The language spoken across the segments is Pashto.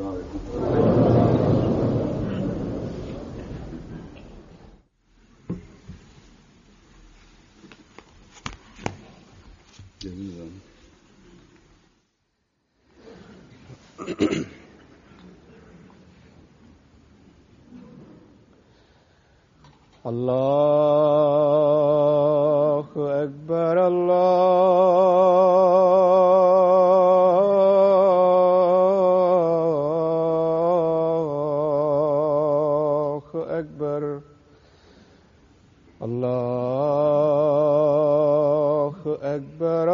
الله أكبر الله أكبر الله أكبر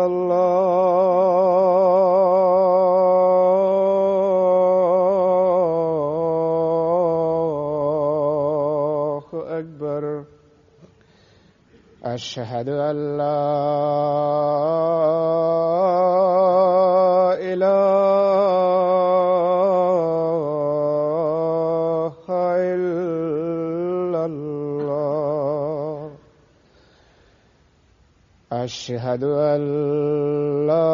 أشهد أن لا إله إلا الله أشهد أن لا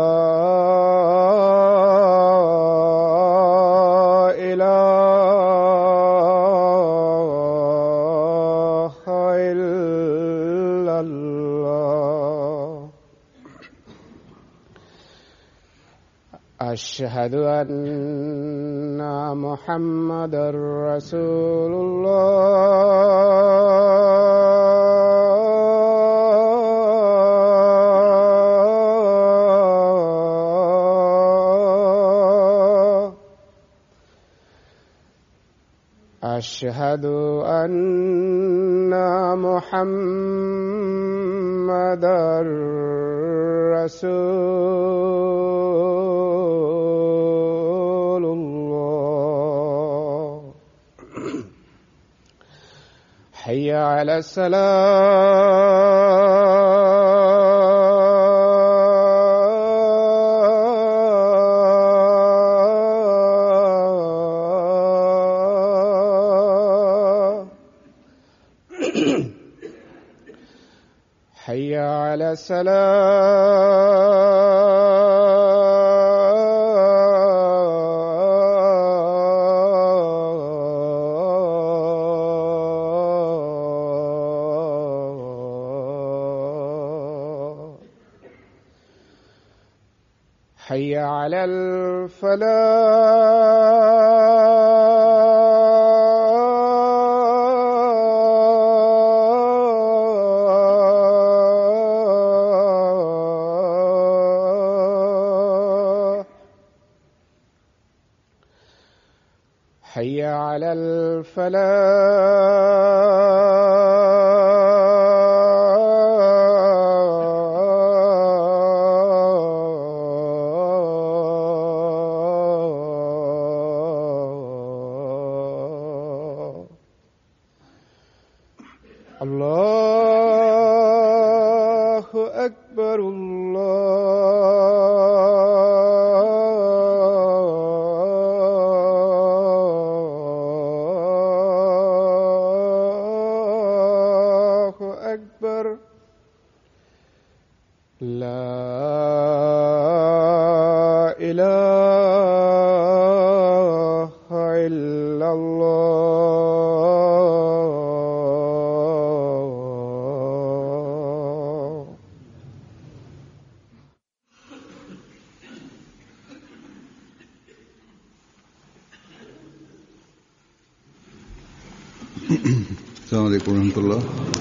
أشهد أن محمدًا رسول الله أشهد أن محمدًا رسول الله حي على الصلاة حي على الصلاة حي على الفلاح حي على الفلاح الله أكبر الله أكبر لا إله إلا الله السلام عليكم ورحمة الله.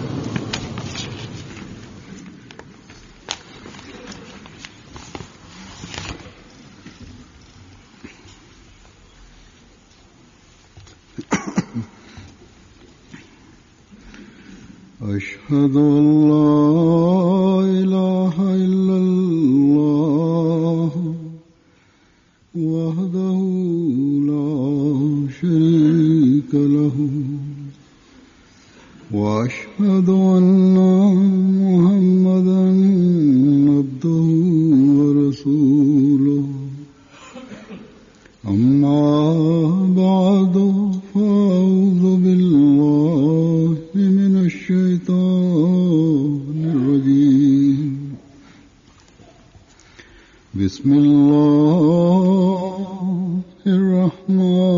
أشهد أن لا إله إلا الله وحده لا شريك له وأشهد أن محمدًا عبده ورسوله أما بعد فأعوذ بالله من الشيطان الرجيم بسم الله الرحمن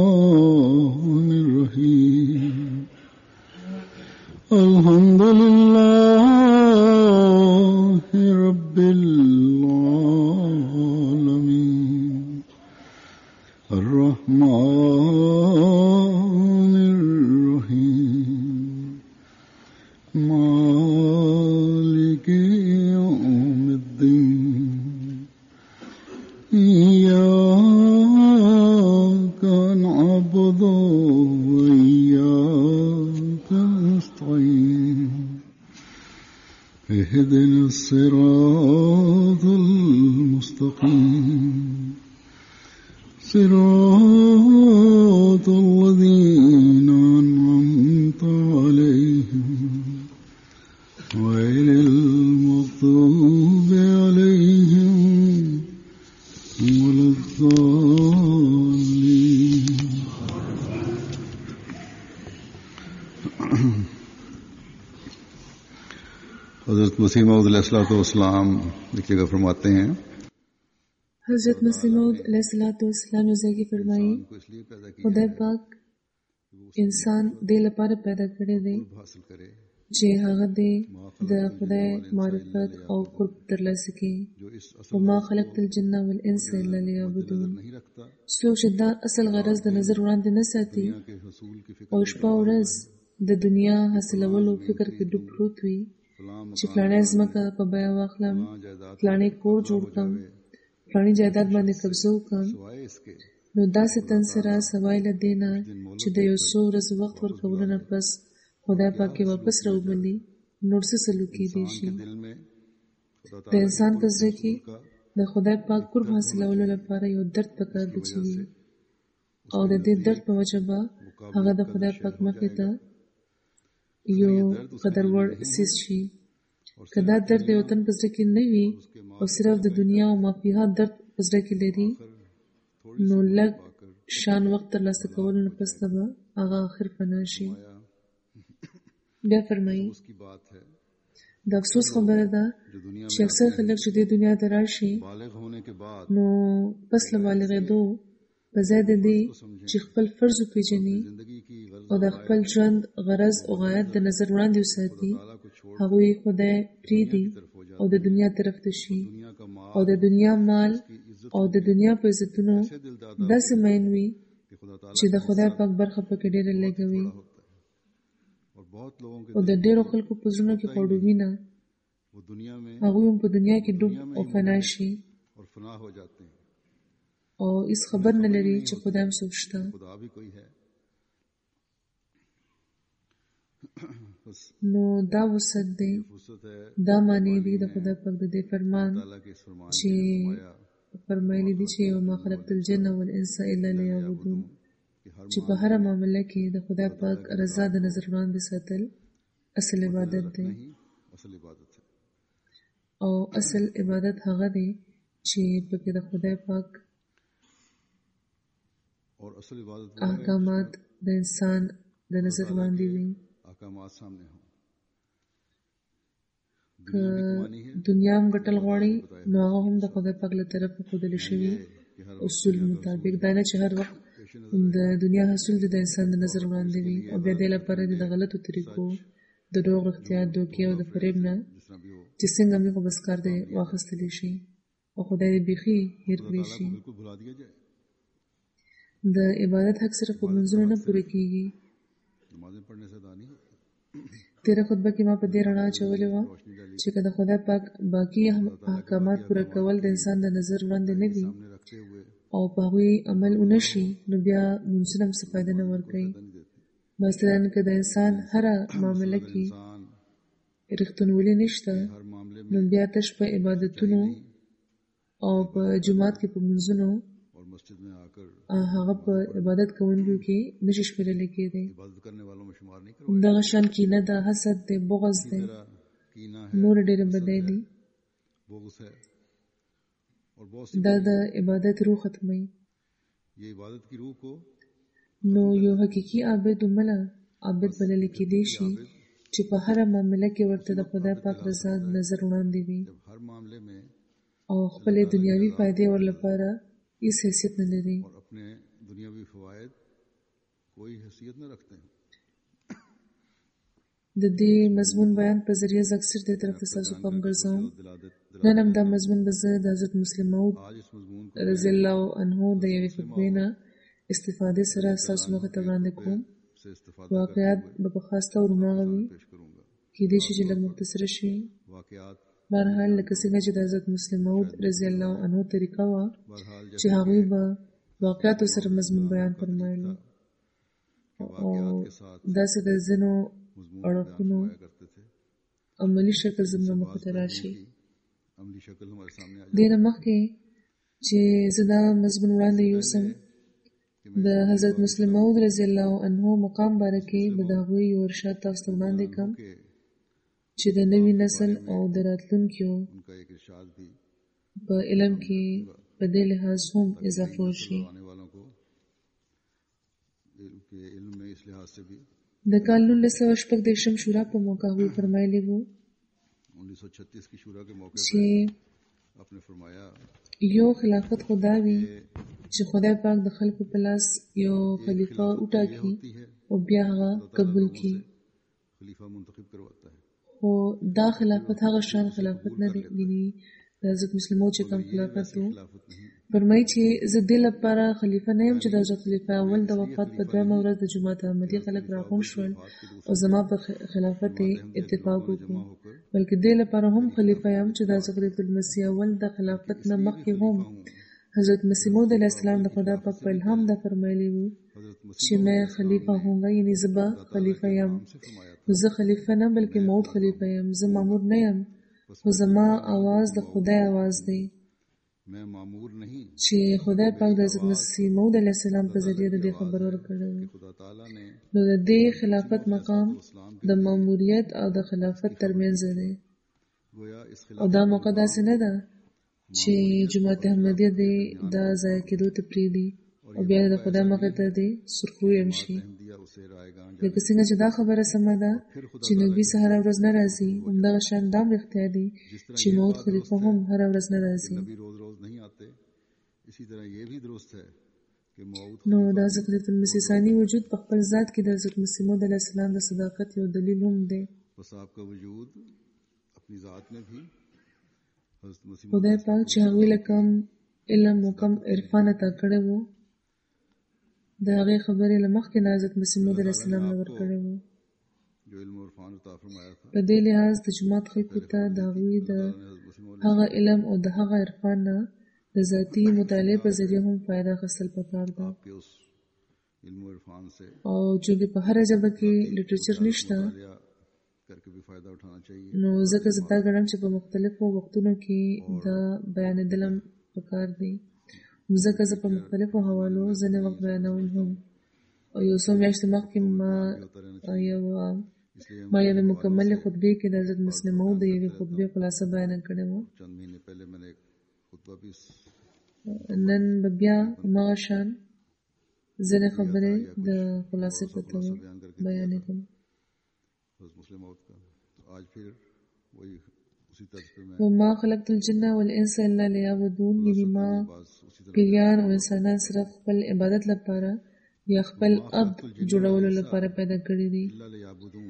اهدنا الصراط المستقيم صراط الذين أنعمت عليهم غير المغضوب عليهم ولا الضالين. حضرت مسیح موعود علیہ الصلوۃ والسلام ایک جگہ فرماتے ہیں حضرت مسیح موعود علیہ السلام نے فرمائی خدای پاک انسان دې لپاره پیدا کړی دی چې هغه دې د خدای معرفت او قرب ترلاسه کړي. وما خلقت الجن والانس الا ليعبدون. څوک چې دا اصل غرض د نظر وړاندې نه ساتي او شپه او ورځ د دنیا حاصلولو فکر کې ډوب پروت وي چې فلانه ځمکه په بیه واخلم، فلانه کور جوړ کړم، فلانه جایداد باندې قبضه وکړم، نو داسې تن سره سوای له دې نه چې د یو څو ورځې وخت ورکولو نه پس خدای پاک کې واپس راوبلي، نور څه سلوک کېدی شي. د انسان په زړه کې د خدای پاک قرب حاصلولو لپاره یو درد پکار دی چې وي، او د دې درد په وجه به هغه د خدای پاک مخې ته یو قدر وړ سیز شي. که دا درد یو تن په زړه کې نه وي او صرف د دنیا او مافیها درد په زړه کې لري، نو لږ شان وخت ترلاسه کولو نه پس به هغه آخر فنا شي. بیا فرمایي د افسوس خبره ده چې اکثر خلک چې د دنیا ته راشي نو پس له بالغېدو په ځای د دې چې خپل فرض وپېژني او د خپل ژوند غرض او غایت د نظر وړاندې وساتي، هغوی خدای پرېږدي او د دنیا طرف ته شي او د دنیا مال او د دنیا په عزتونو داسې مین وي چې د خدای پاک برخه پکې ډېره لږه وي، او د ډېرو خلکو په زړونو کې خوړوي نه، هغوی هم په دنیا کې ډوب او فنا شي او هیڅ خبر نه لري چې خدای هم څوک شته. نو دا وسط دی، دا معنی دی د خدای پاک د دې فرمان چې فرمایلی دی چې وما خلقت الجن والانس الا ليعبدون، چې په هر معامله کې د خدای پاک رضا د نظر وړاندې ساتل اصل عبادت دی، او اصل عبادت هغه دی چې پکې د خدای پاک احکامات د انسان د نظر وړاندې وي. که دنیا هم ګټل غواړي نو هغه هم د خدای پاک له طرفه ښودل شوي اصول مطابق، دا نه چې هر وخت د دنیا حاصل د انسان د نظر وړاندې وي او بیا دې لپاره د غلطو طریقو د دروغ رښتیا دوکې او د فریب نه چې څنګه موږ بس کار دی واخیستلی شي او خدای دې بیخي هېر کړی شي. د عبادت حق صرف په منځونو نه پوره کېږي. تیره خطبه کې ما په دې رڼا اچولې وه چې که د خدای پاک باقي احکامات پوره کول د انسان د نظر وړاندې نه وي او په هغوی عمل ونه شي نو بیا منځونه هم څه فایده نه ورکوي. مثلا که د انسان هره معامله کې رښتینولي نشته نو بیا تش په عبادتونو او په جماعت کې په منځونو هغه په عبادت کوونکو کې نشي شمیرلی کېدی. همدغه شان کینه ده، حسد ده، بغض ده، نور ډېرې بدۍ دي، دا د عبادت روح ختموي. نو یو حقیقي عابد ومله عابد بللی کېدی شي چې په هره معامله کې ورته د خدای پاک رضا نظر وړاندې وي او خپلې دنیاوي فایدې ور لپاره هیڅ حیثیت نه لري. د دې مضمون بیان په ذریعه زه اکثر دې طرف ته ستاسو پام ګرځوم. نن هم دا مضمون به زه د حضرت مسلم موعود رضی الله عنه د یوې خطبې نه استفادې سره ستاسو مخې ته وړاندې کوم. واقعات به په خاص ډول هماغه وي، کېدای شي چې لږ مختصره شي. بهرحال لکه څنګه چې د حضرت مسلم موعود رضی الله عنه طریقه وه چې هغوی به واقعاتو سره مضمون بیان فرمایلو او داسې د ځینو اړخونو عملی شکل زموږ مخې ته راشي. عملی شکل हमारे सामने आ دې نه مخکې چې زه دا مضمون وړاندې یوسم د حضرت مسلم موعود رضی الله عنه مقام باره کې به د هغوی یو ارشاد تاسو ته وړاندې کړم چې د نوي نسل او د راتلونکیو उनका एक इरशाद भी په علم کې په دې لحاظ هم اضافه وشي. आने वालों को इल्म में इस लिहाज से भी د کال 1946 شورا په موقع هغوی فرمایلی وو 1936 की शूरा के मौके چې पर आपने फरमाया یو خلافت خدا وي چې خدای پاک د خلکو په لاس یو خلیفہ وټاکي او بیا هغه قبول کړي. खलीफा मुंतखब करवाता है خو دا خلافت هغه شان خلافت نه دی، یعنی د حضرت مسلم موعود چې کوم خلافت وو खिलाफत नहीं فرمایي چې زه دې لپاره خلیفہ نه یم چې د حضرت خلیفہ اول د وفات په دویمه ورځ د جماعت احمدي خلک راغونډ شول او زما په خلافت اتفاق وکړو، بلکې دې لپاره هم خلیفہ یم چې د حضرت المسیح اول د خلافت نه مخکې هم حضرت مسیح موعود علیہ السلام د خدا پاک په الهام دا فرمایلی وو چې میں خلیفہ ہونگا، یعنی زبا خلیفہ یم. زه خلیفہ نه بلکې موعود خلیفہ یم، زه مامور نه یم، خو زما आवाज د خدای आवाज دی मैं मामूर नहीं چې خدای پاک د حضرت مسیح موعود علیہ السلام په ذریعه د دې خبر ورکړی و. खुदा ताला ने نو د دې خلافت مقام د ماموریت او د خلافت ترمنځ دی गोया इस او دا موقع داسې نه ده چې جماعت احمدیه دې دا ځای کېدو ته پرېږدي او بیا د خدای مخې ته دې سرخروی هم شي. दिया उसे रायगान لکه څنګه چې دا خبره سمه ده چې نبی سه هره ورځ نه راځي، همدغه شان دا هم رښتیا دی چې موعود خلیفه هم هره ورځ نه راځي. नबी रोज रोज नहीं आते इसी तरह ये भी दुरुस्त है कि मौत نو د حضرت المسیح ثانی وجود په خپل ذات کې د حضرت مسیح موعود علیه السلام د صداقت یو دلیل هم دی. बस आपका वजूद अपनी ذات में भी हज़रत मसीह خدای پاک چې هغوی له کوم علم او کوم عرفان عطا کړی وو د هغې خبرې له مخکې نه حضرت مسیح موعود علیه السلام نه ورکړی وو. जो इल्म और फ़ान अता फरमाया था په दې لحاظ د جماعت خلکو ته د هغوی د هغه علم او د هغه عرفان نه د ذاتي مطالعې په ذریعه هم فایده اخیستل پکار ده. आपके उस इल्म और फ़ान से او چونکې په هره ژبه کې لټریچر نشته या करके भी फ़ायदा उठाना चाहिए نو ځکه زه دا ګڼم چې په مختلفو وختونو کې دا بیانېدل هم پکار دي. ځکه زه په مختلفو حوالو ځینې وخت بیانوم هم او یو څو میاشتې مخکې ما یوې مکملې خطبې کې د حضرت مسلم موعود د یوې خطبې خلاصه بیان کړې وه. चंद महीने पहले मैंने एक खुतबा भी نن به بیا هماغه شان ځینې خبرې د خلاصې په توګه بیانې کوم. हज़रत मुस्लिम मौत का तो आज फिर वही उसी तर्ज पे मैं وما خلقت الجن والانس الا ليعبدون، یعنی ما बस उसी तरह پیریان او انسانان صرف خپل عبادت لپاره یا خپل عبد جوړولو لپاره پیدا کړی دي. अल्लाह ले याबुदून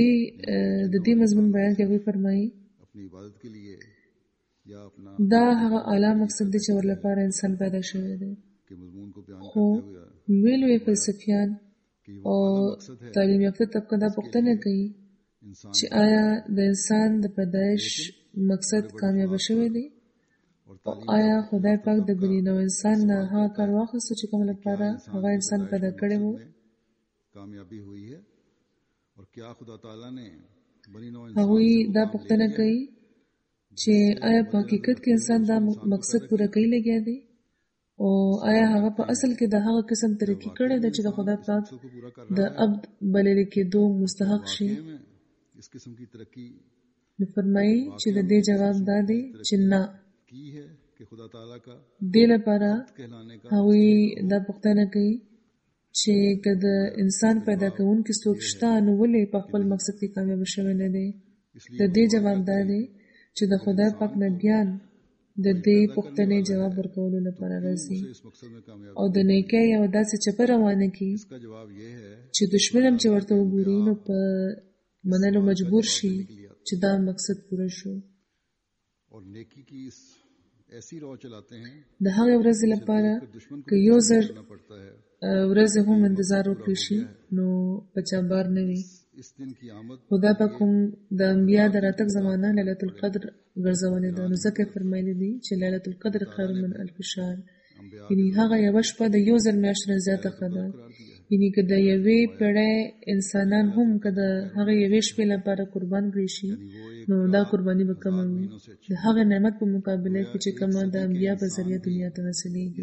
د دې مضمون بیان کې هغوی فرمایي अपनी इबादत के लिए या अपना دا هغه اعلی مقصد دی چې ور لپاره انسان پیدا شوی دی. के मजमून को बयान خو करते हुए لوی لوی فلسفیان कि او تعلیم یافته طبقه دا پوښتنه کوي इंसान چې آیا د انسان د پیدایش مقصد کامیاب شوی دی او آیا خدای پاک د بني نوع انسان نه هغه کار واخیسته چې کوم لپاره هغه انسان پیدا کړی وو. कामयाबी हुई है और क्या खुदा ताला ने बनी नौ هغوی دا پوښتنه کوي چې آیا په حقیقت کې انسان دا مقصد پوره کوي لګیا دی او آیا هغه په اصل کې د هغه قسم طریقې کړی ده چې د خدای پاک को पूरा कर د عبد بلل کېدو مستحق شي. में इस किस्म की तरक्की نو فرمایي چې د دې جواب دا دی چې نه، की है कि खुदा ताला का دې لپاره कहलाने का هغوی دا پوښتنه کوي چې که د انسان پیدا کوونکی څوک شته نو ولې په خپل مقصد کې کامیاب شوی نه دی. د دې جواب دا دی چې د خدای پاک نبیان د دې پوښتنې جواب ورکولو لپاره راځي इस मकसद में कामयाब او د نیکۍ یو داسې چپه روانه کړي इसका जवाब ये है چې دشمن هم چې ورته وګوري نو په منلو مجبور شي چې دا مقصد پوره شو. और नेकी की इस ऐसी रौ चलाते हैं د هغې ورځې لپاره दुश्मन को که یو زر करना पड़ता है ورځې هم انتظار وکړي شي نو په چا بار نه وي. इस दिन की आमद خدا پاک هم د انبیا د راتګ زمانه ليله القدر ګرځولې ده، نو ځکه فرمایلی دي چې ليله القدر خیر من الف شهر، یعنی هغه یوه شپه د یو زر میاشتو نه زیاته ښه ده. یعنی که د یوې پیړۍ انسانان هم که د هغه یوې شپې لپاره قربان کړي شي نو دا قرباني به کومه وي د هغه نعمت په مقابله کې چې کومه د انبیا په ذریعه دنیا ته حاصلېږي.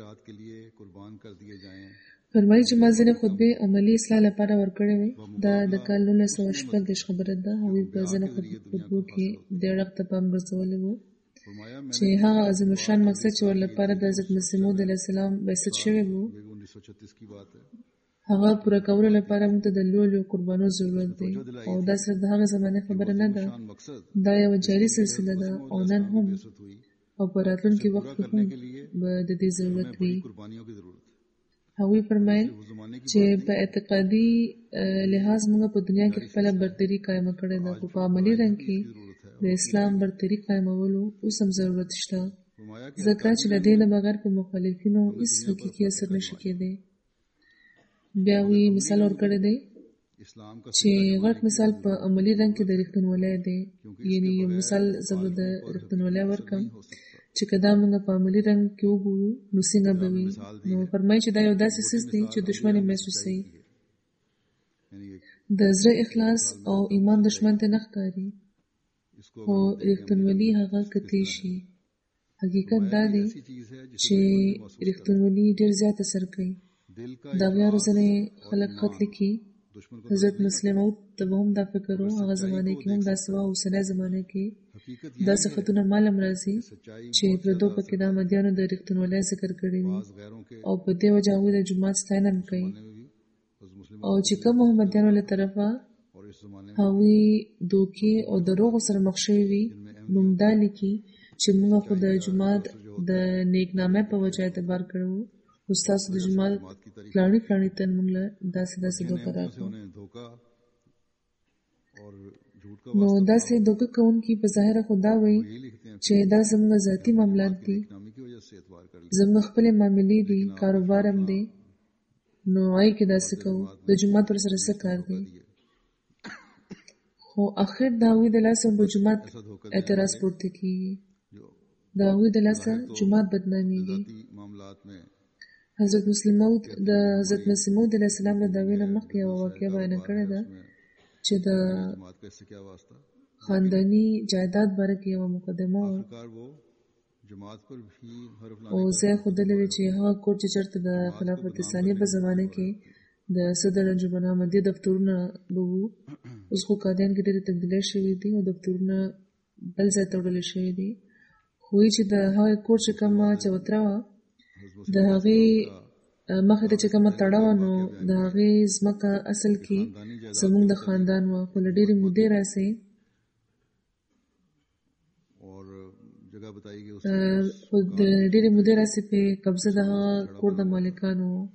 فرمایي چې ما ځینې خطبې عملي اصلاح لپاره ورکړې وې. دا د کال 1914 خبره ده. هغوی په ځینې خطبو کې دې اړخ ته پام ګرځولی و چې هغه عظیم الشان مقصد چې ور لپاره د حضرت مسیح موعود علیه السلام بعثت شوی و هغه پوره کولو لپاره موږ ته د لویو قربانو ضرورت دی او دا صرف د هغې زمانې خبره نه ده، دا یوه جاري سلسله ده او نن هم او په راتلونکي وخت کې هم به د دې ضرورت وي. هغوی فرمایل چې په اعتقادي لحاظ موږ په دنیا کې خپله برتري قایمه کړې ده، خو په عملي رنګ کې د اسلام برتري قایمولو اوس هم ضرورت شته، ځکه چې له دې نه بغیر په مخالفینو هېڅ حقیقي اثر نشي کېدی. بیا وی مثال ورکړی دی چې غټ مثال په عملي رنګ کې د رښتینولۍ دی. یعنې یو مثال زه به د رښتینولۍ ورکړم چې که دا موږ په عملي رنګ کې وګورو نو څنګه به وي. نو فرمایي چې دا یو داسې څیز دی چې دشمن یې محسوسوي. د زړه اخلاص او ایمان دشمن ته نه ښکاري، خو رښتینولي هغه کتی شي. حقیقت دا دی چې رښتینولي ډېر زیات اثر کوي. د اغیارو ځینې خلک خط لیکي حضرت مسیح موعود ته به هم دا فکر و، هغه زمانې کې هم داسې وه، اوسنۍ زمانې کې داسې خطونه معلوم راځي چې پردو پکې د احمدیانو د رښتینولۍ ذکر کړی وي او په دې وجه هغوی د جومات ستاینه هم کوي. او چې کوم محمدیانو له طرفه هغوی دوکې او دروغو سره مخ شوي وي نو دا لیکي چې موږ خو د جومات د نیکنامۍ په وجه اعتبار کړی و، خو ستاسو د جومات فلاني فلاني تن موږ له داسې دوکه راکړو. نو داسې دوکه کوونکي په ظاهره خو دا وایي چې دا زموږ ذاتي معاملات دي، زموږ خپلې معاملې دي، کاروبار هم دی، نو هغې کې داسې کوو، د جومات ورسره څه کار دی. خو اخر د هغوی د لاسه په جومات اعتراض پورته کېږي، د هغوی د لاسه جومات بدنامېږي. حضرت مسیح موعود د حضرت مسیح موعود علیه السلام له دعوې نه مخکې یوه واقعه بیانه کړې ده چې د خانداني جایداد باره کې یوه مقدمه وه او ځای یې ښودلی دی چې هغه کور چې چېرته د خلافت ثانیه په زمانه کې د صدر انجمن احمدیه دفترونه به وو، اوس خو قادیان کې ډېرې تبدیلۍ شوي دي او دفترونه بل ځای ته وړلی شوي دي. خو وایي چې د هغې کور چې کومه چوتره وه د هغې مخې ته چې کومه تړه وه نو د هغې ځمکه اصل کې زموږ د خاندان وه، خو له ډېرې مودې راځي خو د ډېرې مودې راځي پې قبضه د هغه کور د مالکانو وو.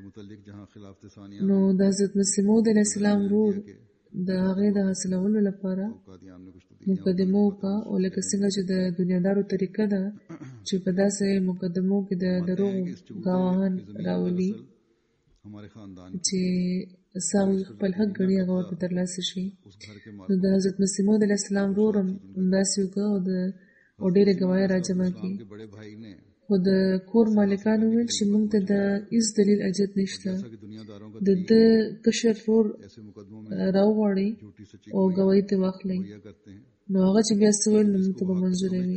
نو د حضرت مسیح موعود علیه السلام ورور د هغې د حاصلولو لپاره مقدمه وکړه او لکه څنګه چې د دنیادارو طریقه ده چې په داسې مقدمو کې د دروغو ګواهان راولي چې څه هغوی خپل حق ګڼي هغه ورته ترلاسه شي. نو د حضرت مسیح موعود علیه السلام ورور هم همداسې وکړه او ډېرې ګواهۍ راجمع کړي. خو د کور مالکانو وویل چې موږ ته د هېڅ دلیل حاجت نشته، د ده کشر ورور راوغواړئ او ګواهي ترې واخلئ. نو هغه چې بیا څه ویل نو موږ ته به منظوره وي.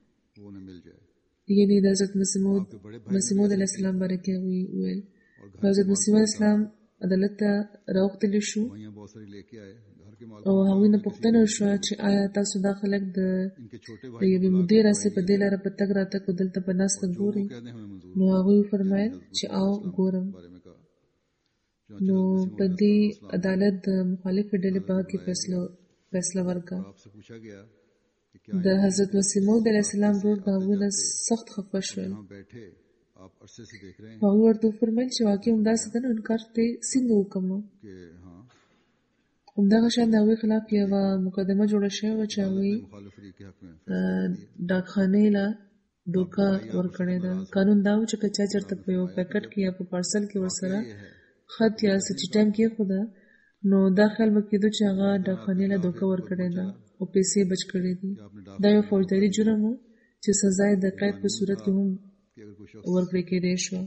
یعنې د حضرت مسیح موعود علیه السلام باره کې هغوی وویل. حضرت مسیح موعود علیه السلام عدالت ته راوختلی شو او هغوی نه پوښتنه وشوه چې آیا تاسو دا خلک د یوې مودې راځي په دې لاره په تګ راتګ او دلته په ناسته ګورئ؟ نو هغوی وفرمایل چې او ګورم. نو په دې عدالت د مخالفې ډلې په حق کې فیصله ورکړه. د حضرت مسیح موعود علیه السلام ورور د هغوی نه سخت خفه شول. هغوی ورته وفرمیل چې واقع همداسې ده نو انکار ته څنګه وکړم. همدغه شان د هغوی خلاف یوه مقدمه جوړه شوې وه چې هغوی ډاکخانې له دوکه ورکړې ده. قانون دا و چې که چا چېرته په یو پیکټ کې یا په پارسل کې ورسره خط یا څه چټم کېښوده نو دا خیال به کېدو چې هغه ډاکخانې له دوکه ورکړې ده او پیسې بچ کړې دي. دا یو فوجداري جرم و چې سزا یې د قید په صورت کې هم ورکړې کېدی شوه.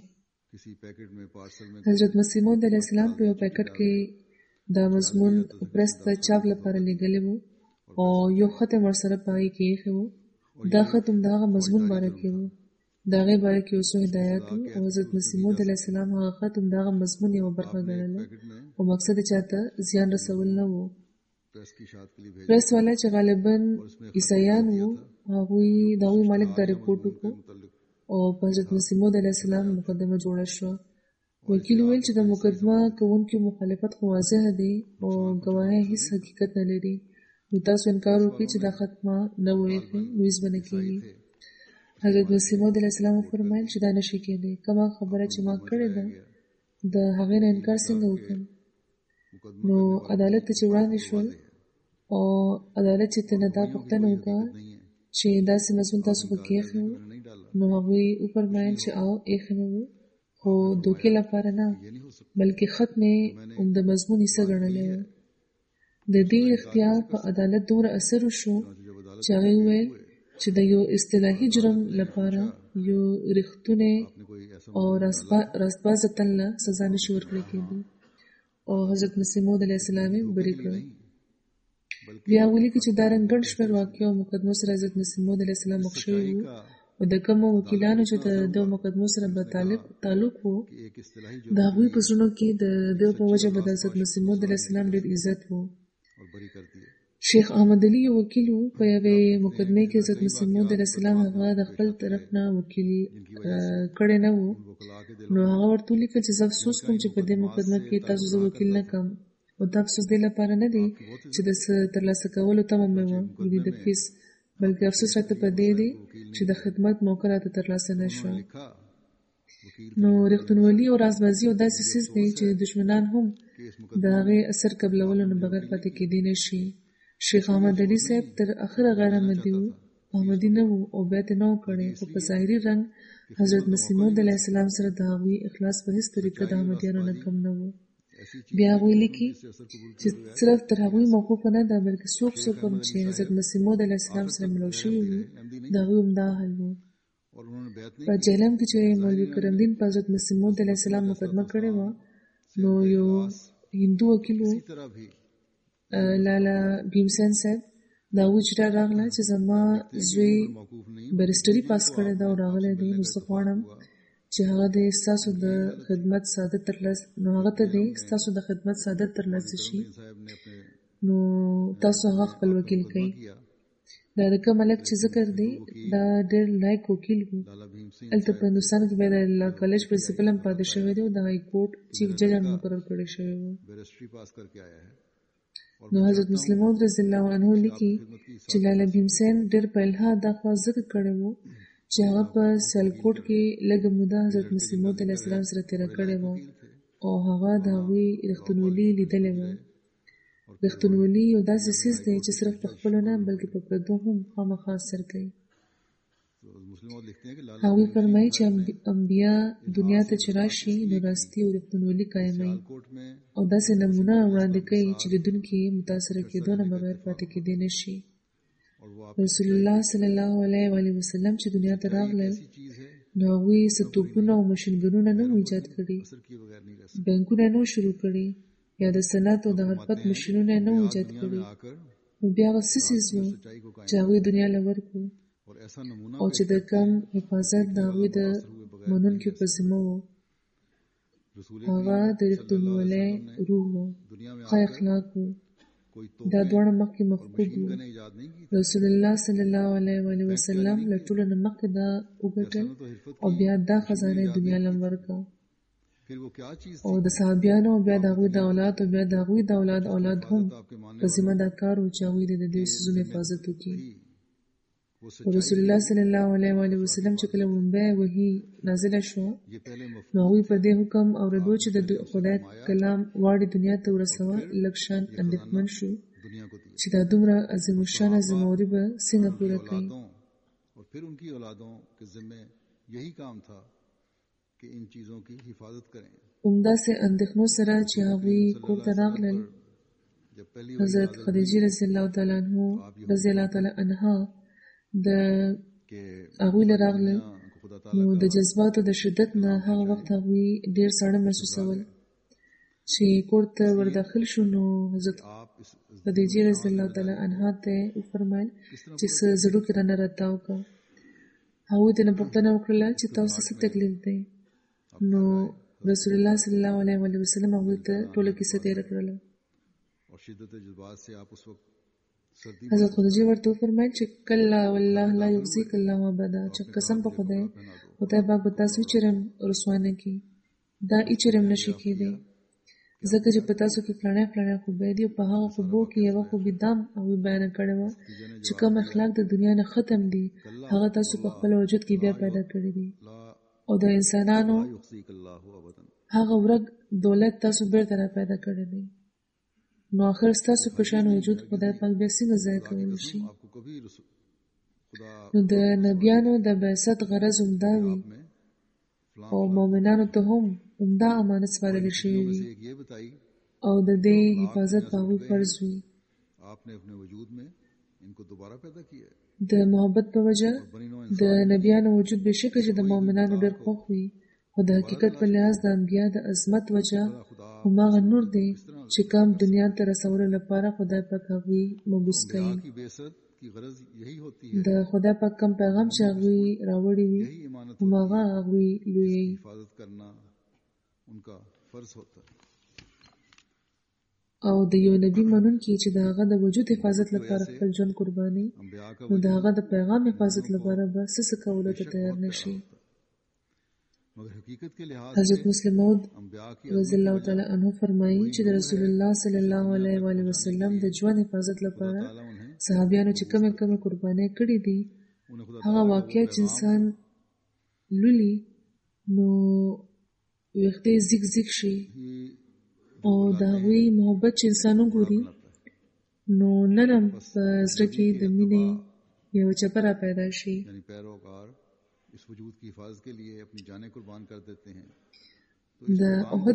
حضرت مسیح موعود علیه السلام په یو پیکټ کې دا مضمون پرس ته چاپ لپاره لېږلی و او یو ختم ورسره پای کې خو دا ختم دا مضمون باره کې وو دا غي باره کې اوسو هدایت او حضرت مسیح موعود علیه السلام هغه ختم دا مضمون یو برخه ګڼل او مقصد چاته زیان رسول نه وو پریس والا چې غالبا عیسایان وو هغه داوی مالک دا رپورټ وکړ او حضرت مسیح موعود علیه السلام مقدمه جوړه شو وکیل ویل چې د مقدمه کوونکو مخالفت خو واضح دی او گواهی هیڅ حقیقت نه لري نو تاسو انکار وکړئ چې دا ختمه نه وایي نویز بنه کیږي حضرت مسیح موعود علیه السلام فرمایل چې دا نشي کېدی کومه خبره چې ما کړې ده د هغې نه انکار څنګه وکړم نو عدالت ته چې وړاندې شول او عدالت چې ته نه دا پوښتنه وکړه چې داسې مضمون تاسو په کې ایښی نو هغوی وفرمایل چې او ایښی نه وو خو دوکې لپاره نه بلکې ختم یې د مضمون حصه ګڼلی و د دې اختیار په عدالت دومره اثر وشو چې هغې وویل چې د یو اصطلاحي جرم لپاره یو رښتونی او راستبازه تن له سزا نشي ورکړی کېدی او حضرت مسیح موعود علیه السلام یې برې کړ بیا ولیکي چې دا رنګ ګڼ شمېر واقعو او مقدمو سره حضرت مسیح موعود علیه السلام مخ شوي وو او د کومو وکیلانو چې د دو مقدمو سره به تعلق وو د هغوی په زړونو کې د دې په وجه به د حضرت مسیح موعود علیه السلام ډېر عزت وو شیخ احمد علي یو وکیل وو په یوې مقدمې کې حضرت مسیح موعود علیه السلام هغه د خپل طرف نه وکیل کړی نه وو نو هغه ورته ولیکل چې زه افسوس کوم چې په دې مقدمه کې تاسو زه وکیل نه کړم او دا افسوس دې لپاره نه دی چې د ترلاسه کولو تمه مې وه د فیس بلکې افسوس راته په دې دی چې د خدمت موقع راته ترلاسه نه شوه نو رښتونولي او رازبازي او داسې څیز دی چې دشمنان هم د هغې اثر قبلولو نه بغیر پاتې کېدی نه شي شیخ احمد علي صاحب تر اخره غیر احمدي وو احمدي نه وو او بیعت یې نه و کړی خو په ظاهري رنګ حضرت مسیح موعود علیه السلام سره د هغوی اخلاص په هېڅ طریقه د احمدیانو نه کم نه و بیا هغوی لیکي چې صرف تر هغوی موقوفه نه ده بلکې څوک هم چې حضرت مسیح موعود علیه السلام سره ملو شوي وي د هغوی همدا حال و په جهلم کې چې مولوي کرم دین په حضرت مسیح موعود علیه السلام مقدمه کړې وه نو یو هندو وکیل و لالا بھیمسین صاحب دا هغوی چې راغله چې زما زوی بریسټري پاس کړی ده او راغلی دی نو زه غواړم چې هغه د ستاسو د خدمت سعادت ترلاسه نو هغه ته د ستاسو د خدمت سعادت ترلاسه شي نو تاسو هغه خپل وکیل کړئ دا د کوم ملک چې ذکر دی دا ډېر لایق وکیل و هلته په هندوستان کې بیا د لا کالج پرنسپل هم پاتې شوی دی او د های کورټ چیف جج هم مقرر کړی شوی و نو حضرت مسلم موعود رضی الله عنه لیکي چې لالا بھیمسین ډېر په الحاد دا خوا ذکر کړی و چې هغه په سیالکوټ کې لږه موده حضرت مسیح موعود علیه السلام سره تېره کړې وه او هغه د هغوی رښتونولي لیدلې وه رښتونولي یو داسې څیز دی چې صرف په خپلو نه بلکې په پردو هم خامخا اثر کوي هغوی فرمایي چې انبیا دنیا ته چې راشي نو راستي او رښتونولي قایموي او داسې نمونه وړاندې کوي چې لیدونکي یې متاثره کېدو نه بغیر پاتې کېدی نه شي رسول الله صلی الله علیه و آله وسلم چې دنیا ته راغلل نو هغوی څه توپونه او ماشینګنونه نه وو ایجاد کړي بانکونه نه شروع کړي یا د صنعت او د حرفت ماشینونه نه وو ایجاد کړي نو بیا هغه څه څیز وو چې هغوی دنیا له ورکړو او چې د کم حفاظت د هغوی د منونکو په ذمه وو هغه د رښتونولۍ روح وو ښه اخلاق وو دا دواړه مخکې مفقود وو رسول الله صلی الله علیه و آله وسلم له ټولو نه مخکې دا وګټل او بیا دا خزانه دنیا لم ورکړه او د صحابیانو او بیا د هغوی د اولاد او بیا د هغوی د اولاد هم په ذمه دا کار و چې هغوی د دې څیزونو حفاظت وکړي رسول الله صلی الله علیه و آله وسلم چې کله لومبی وحی نازله شوه نو هغوی په دې حکم اورېدو چې د خدای کلام واړې دنیا ته ورسوه لږ شان اندېښمن شو چې دا دومره عظیم الشانه ذمهواري به څنګه پوره کوي همداسې اندېښنو سره چې هغوی کور ته راغلل حضرت خدیجه رضی الله تعالی عنها د هغوی له راغلل نو د جذباتو د شدت نه هغه وخت هغوی ډېر ساړه محسوسول چې کور ته ور داخل شو نو حضرت خدیجه رضی الله تعالی عنها ته وفرمایل چې څه زړه کې رانه راتاو کا هغه دې نه پوښتنه وکړه چې تاسو څه تکلیف دی نو رسول الله صلی الله علیه وسلم هغه ته ټول کیسه تیر کړل اور شدت جذبات سے آپ اس وقت سردی حضرت خدیجه ورته فرمایل چې کله والله لا یخزیک الله ابدا چې قسم په خدای پاک به تاسو چرم رسوانه کی دا چرم نشي کېدی ځکه چې په تاسو کې فلانه خو به دی په هغه خوبو کې یو خو بدام او بیان کړو چې کوم اخلاق د دنیا نه ختم دي هغه تاسو په خپل وجود کې بیا پیدا کړی دي او د انسانانو هغه ورګ دولت تاسو بیرته را پیدا کړی دی نو اخر تاسو په شان وجود خدای پاک بیا څنګه ځای کوي شي نو د نبیانو د بعثت غرض همدا وي او مؤمنانو ته هم همدا امانت سپارل شوی وي او د دې حفاظت په هغوی فرض وي د محبت په وجه د نبیانو وجود بشکه چې د مؤمنانو ډېر خوښ وي خو د حقیقت په لحاظ د انبیا د عظمت وجه هماغه نور دی چې کوم دنیا ته رسولو لپاره خدای پاک هغوی مبعوث کوي د خدای پاک کوم پیغام چې هغوی راوړی وي هماغه هغوی لوی او د یو نبی منونکي چې د هغه د وجود حفاظت لپاره خپل ژوند قرباني نو د هغه د پیغام حفاظت لپاره به څه کولو ته تیار نشي حضرت مسلم موعود رضی الله تعالی عنہ فرمایي چې د رسول الله صلی الله علیه و آله وسلم د ژوند حفاظت لپاره صحابیانو چې کومه قرباني کړې دي هغه واقعي چې انسان لولي نو وخت زیګ شي او دا وی محبت چې انسانو ګوري نو نرم زړه کې د مینې یو چپره پیدا شي اس وجود کی حفاظت کے لیے اپنی جانیں قربان کر دیتے ہیں د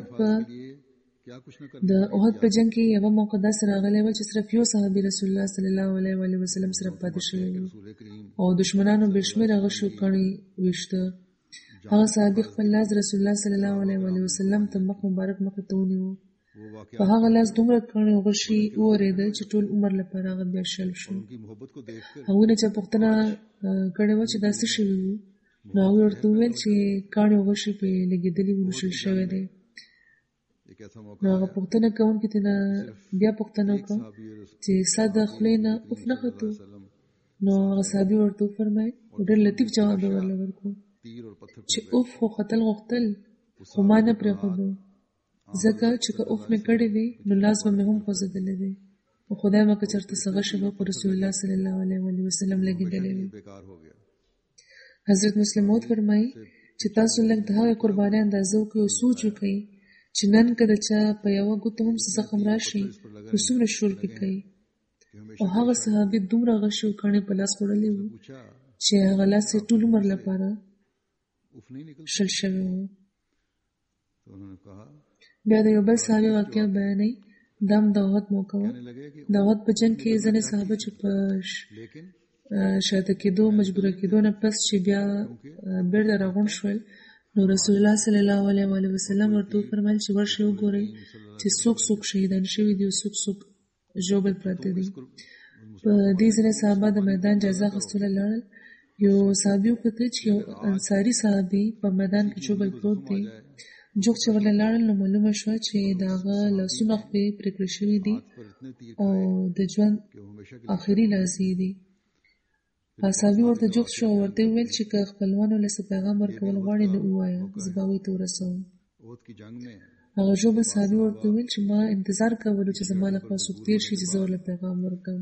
احد په جنگ کې یو موقع داسې راغلی و چې صرف یو صحابي رسول الله صلی الله علیه و آله وسلم سره پاتې شوی او دشمنانو بشمیر هغه شو کړي وشته هغه صحابي خپل لاس رسول الله صلی الله علیه و آله وسلم ته مخ مبارک مخ ته ونیو په هغه لاس دومره کړي غشي اوریدل چې ټول عمر لپاره هغه بیا شل شو هغه نه چې پښتنه کړي و چې داسې شوی نو هغه ورته ویل چې کاڼي غشي په لګېدلې وشل شوی دی نو هغه پښتنه کوونکي ته بیا پښتنه وکړه چې ساده خولې نه اوف نه خطو نو هغه صحابي ورته فرمایي ډېر لطیف جواب ورکړ چې اوف خو قتل غوښتل خو ما نه پرېښودو ځکه چې که اوف مې کړی وي نو لاس به مې هم خوځېدلی دی او خدای مه که چېرته څه غشی به په رسول الله صلی الله علیه وسلم لګېدلی وي حضرت مسلم موعود فرمایي چې تاسو لږ د هغې قربانۍ اندازه وکړئ او سوچ وکړئ چې نن که د چا په یوه ګوته هم څه زخم راشي نو څومره شور پې کوي او هغه صحابي دومره غشي او کاڼي په لاس خوړلی وو چې هغه لاس یې ټول عمر لپاره شل شوی و بیا د یو بل صحابي واقعه بیانوي دا هم د احد موقع وه د احد په جنګ کې ځینې صحابه چې په شاته کېدو مجبوره کېدو نه پس چې بیا بیرته راغونډ شول نو رسول الله صلی الله علیه و آله وسلم ورته وفرمایل چې ورشئ وګورئ چې څوک شهیدان شوي دي او څوک ژوبل پراته دي په دې ځینې صحابه د میدان جایزه اخیستلو لاړل یو صحابي وکتل چې یو انصاري صحابي په میدان کې ژوبل پروت دی جوک چې ورله لاړل نو معلومه شوه چې د هغه لاسونه خپې پرې کړل شوي دي او د ژوند آخري لحظې دي صحابي ورته جوخت شو او ورته وویل چې که خپلوانو له څه پیغام ورکول غواړې نو ووایه زه به هغوی ته ورسوم هغه ژوبل صحابي ورته وویل چې ما انتظار کولو چې زما له خوا څوک تېر شي چې زه ورله پیغام ورکړم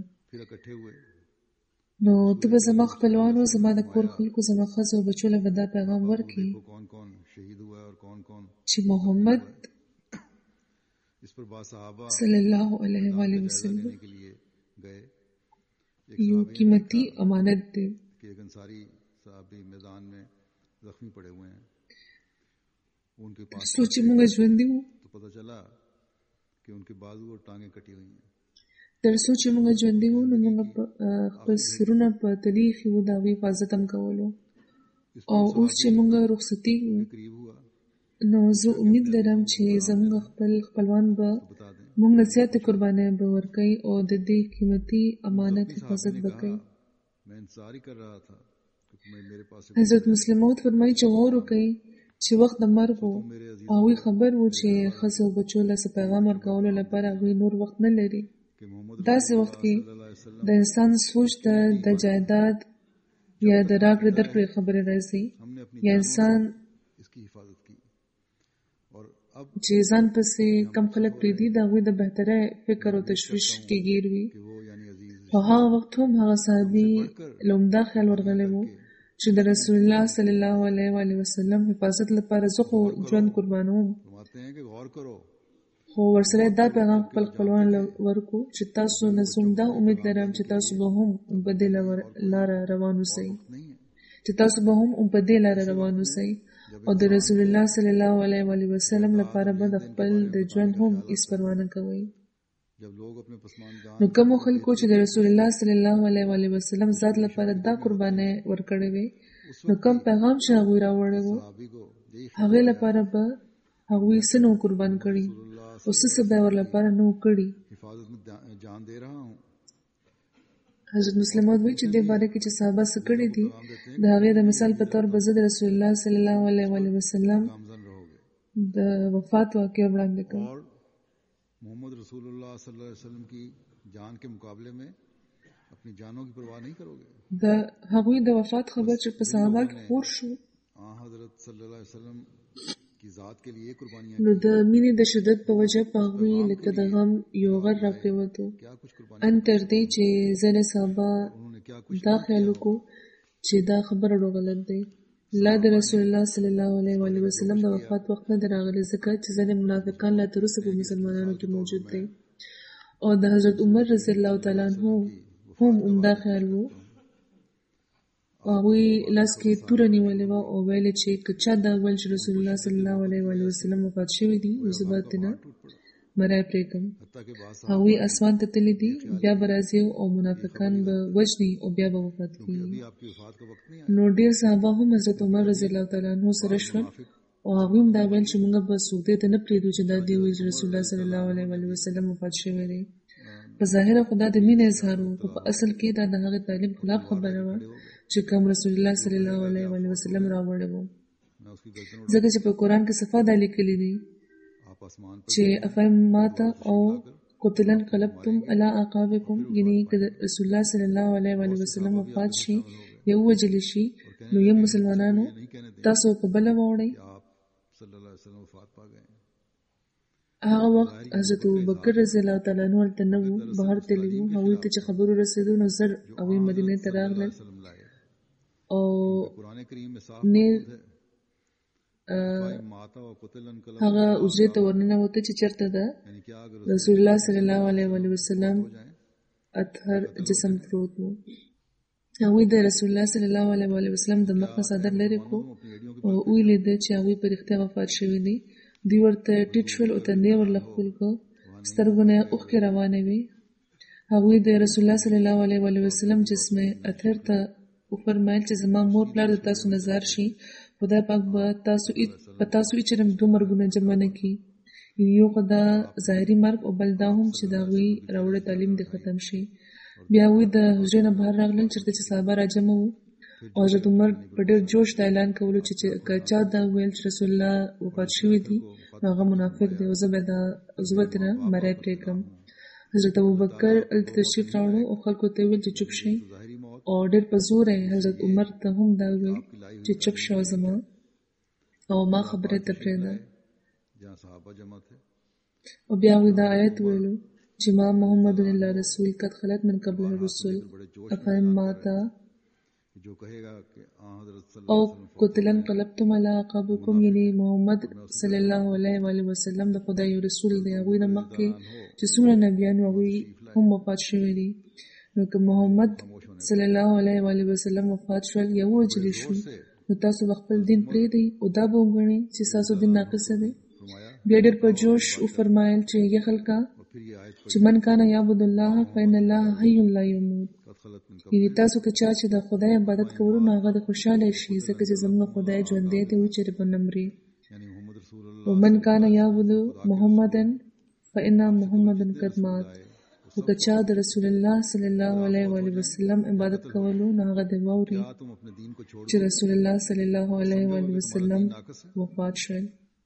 نو ته به زما خپلوانو زما د کور خلکو زما ښځو او بچو له به دا پیغام ورکړي چې محمد صلی الله علیه و آله وسلم یو قیمتی امانت دی کہ ایک انصاری صحابی میدان میں زخمی پڑے ہوئے ہیں ان کے پاس سوچې موږ ژوندي وو تو پتہ چلا کہ ان کے بازو اور ٹانگیں کٹی ہوئی ہیں تر څو چې موږ ژوندي وو نو موږ خپل سرونه په تلي ایښي وو د هغوی حفاظت هم کولو او اوس چې موږ رخصتېږو نو زه امید لرم چې زموږ خپل خپلوان به موږ نصیحت قرباني به ورکوي او د دې قیمتي امانت حفاظت وکړي. मैं इंतजार ही कर रहा था क्योंकि मेरे पास حضرت مسلم موعود فرمایي چې غور وکړي چې وخت د مرګ و او هغوی خبر وو چې ښځو او بچو له څه پیغام ورکولو لپاره هغوی نور وخت نه لري. داسې وخت کې د انسان سوچ ته د جایداد یا د راکړې درکړې خبرې راځي یا انسان इसकी हिफाजत की और अब چې ځان پسې کم خلک پرېږدي د هغوی د بهتره فکر او تشویش کې ګیر وي. कि वो यानी अजीज په هغه وخت هم هغه صحابي له عمده خیال ورغلی و چې د رسول الله صلی الله علیه و آله وسلم حفاظت لپاره زه خو ژوند قربانوم، फरमाते हैं कि गौर करो خو ورسره دا پیغام خپل خپلوانو له ورکو چې تاسو نه زه دا امید لرم چې تاسو به هم په دې لاره روان اوسئ नहीं है چې تاسو به هم په دې لاره روان اوسئ او د رسول الله صلی الله علیه و آله وسلم لپاره به د خپل د ژوند هم هیڅ پروا نه کوئ. जब लोग अपने पसमानदान نو کوم خلکو چې د رسول الله صلی الله علیه و آله وسلم ذات لپاره دا قرباني ورکړې وي نو کوم پیغام چې هغوی راوړی و صحابي को यही هغې لپاره به هغوی څه نو قربان کړي او څه به ور لپاره نو کړي. हिफाजत में जान दे रहा हूँ حضرت مسلم موعود وایي چې دې باره کې چې صحابه څه کړي دي د هغې د مثال په طور به زه د رسول الله صلی الله علیه و آله وسلم गामजन रहोगे د وفات واقعه وړاندې کوم. और मोहम्मद रसूलुल्लाह सल्लल्लाहु अलैहि वसल्लम की जान के मुकाबले में अपनी जानों की परवाह नहीं करोगे. د هغوی د وفات خبر چې په صحابه کې خور شو हजरत सल्लल्लाहु अलैहि वसल्लम की ذات के लिए कुर्बानियां نو د مینې د شدت په وجه په هغوی لکه د غم یو غر راپرېوتو क्या कुछ कुर्बानी ان تر دې چې ځینې صحابه उन्होंने क्या कुछ دا خیال وکړو چې دا خبره ډېر غلط دی. لا د رسول الله صلی الله علیه و آله وسلم د وفات وخت نه دی راغلی ځکه چې ځینې منافقان لا تر اوسه په مسلمانانو کې موجود دي او د حضرت عمر رضی الله تعالی عنہ هم عمده خیال وو. هغوی لاس کې توره نیولې وه او ویل چې که چا دا ویل چې رسول الله صلی الله علیه و آله وسلم وفات شوي دي نو زه به ترنه مری پرېږدم. حتى के बाद هغوی اسمان ته تللي دي بیا به راځي او منافقان به وژني او بیا به وفات کېږي. अभी आपकी वफात का वक्त नहीं نو ډېر صحابه هم حضرت عمر رضی الله تعالی عنہ سره شول او هغوی هم دا ویل چې موږ به څوک دې ته نه پرېږدو چې دا دې وایي چې رسول الله صلی الله علیه و آله وسلم وفات شوی دی. په ظاهره خو دا د مینې اظهار و خو په اصل کې دا د هغې تعلیم خلاف خبره وه چې کوم رسول الله صلی الله علیه و آله وسلم راوړی و. मैं उसकी गर्दन ځکه چې په قرآن کې صفا دا لیکلي دي आप आसमान पर چې افهم ماته او قتلا انقلبتم علی اعقابکم یعنی که رسول الله صلی الله علیه و آله وسلم وفات شي یا ووژل شي نو یم مسلمانانو تاسو په بله واوړئ. आप सल्लल्लाहु अलैहि वसल्लम वफात पा गए هغه وخت حضرت ابوبکر رضی الله تعالی عنہ هلته نه وو بهر تللي وو. هغوی ته چې خبرو رسېدو نو زر هغوی مدینې ته راغلل वसल्लम लाए او कुरान करीम में साफ نه माता व कुतल अनकलम هغه حجرې ته ورننوته چې چېرته ده यानी क्या अगर رسول الله صلی الله علیه و آله وسلم اطهر جسم پروت و. هغوی د رسول الله صلی الله علیه و آله وسلم د مخ نه څادر لرې کړو او ویې لیده چې هغوی په رښتیا وفات شوي دي. دوی ورته ټیټ شول او تندی یې ورله ښکل کړ، سترګو نه یې اوښکې روانې وې. هغوی د رسول الله صلی الله علیه و آله وسلم جسم اطهر ته وفرمایل چې زما مور پلار د تاسو نظر شي خدای پاک به په تاسو هېڅ چېرې دوه مرګونه جمع نه کړي. یو خو دا ظاهري مرګ او بل دا هم چې د هغوی راوړی تعلیم دې ختم شي. بیا هغوی د حجرې نه بهر راغلل چېرته چې صحابه راجمع وو او حضرت عمر په ډېر جوش دا اعلان کولو چې که چا دا ویل چې رسول الله وفات شوي دي نو هغه منافق دی او زه به ترنه مری پرېږدم. حضرت ابوبکر هلته تشریف راوړو او خلکو ته یې ویل چې چوپ شئ او ډېر په زوره یې حضرت عمر ته هم دا ویل چې چوپ شه زما او ما خبرې ته پرېږده. जहाँ साहबा जमा थे او بیا هغوی دا آیت ویلو چې ما محمد الله رسول قد خلت من قبل الرسل افهم ماته जो कहेगा कि हजरत او قتلا انقلبتم على اعقابکم یعنی محمد صلی الله علیه و آله وسلم د خدای یو رسول دی. هغوی نه مخکې چې څومره نبیان هغوی هم وفات شوي دي. نو که محمد صلی الله علیه و آله وسلم وفات شول یا ووژل شو نو تاسو به خپل دین پرېږدئ او دا به وګڼئ چې ستاسو دین ناقصه دی. بیا ډېر په جوش وفرمایل چې ای خلکه چې من کان یعبد الله فإن الله حی لا یموت یعنی تاسو که چا چې د خدای عبادت کولو نو هغه د خوشحاله شي ځکه چې زموږ خدای ژوندی دی او چېرې به نه مري. ومن کان یعبد محمدا فإن محمد قد مات. او که چا د رسول الله صلی الله علیه و وسلم عبادت کولو نو هغه د واوري چې رسول الله صلی الله علیه و وسلم وفات شول.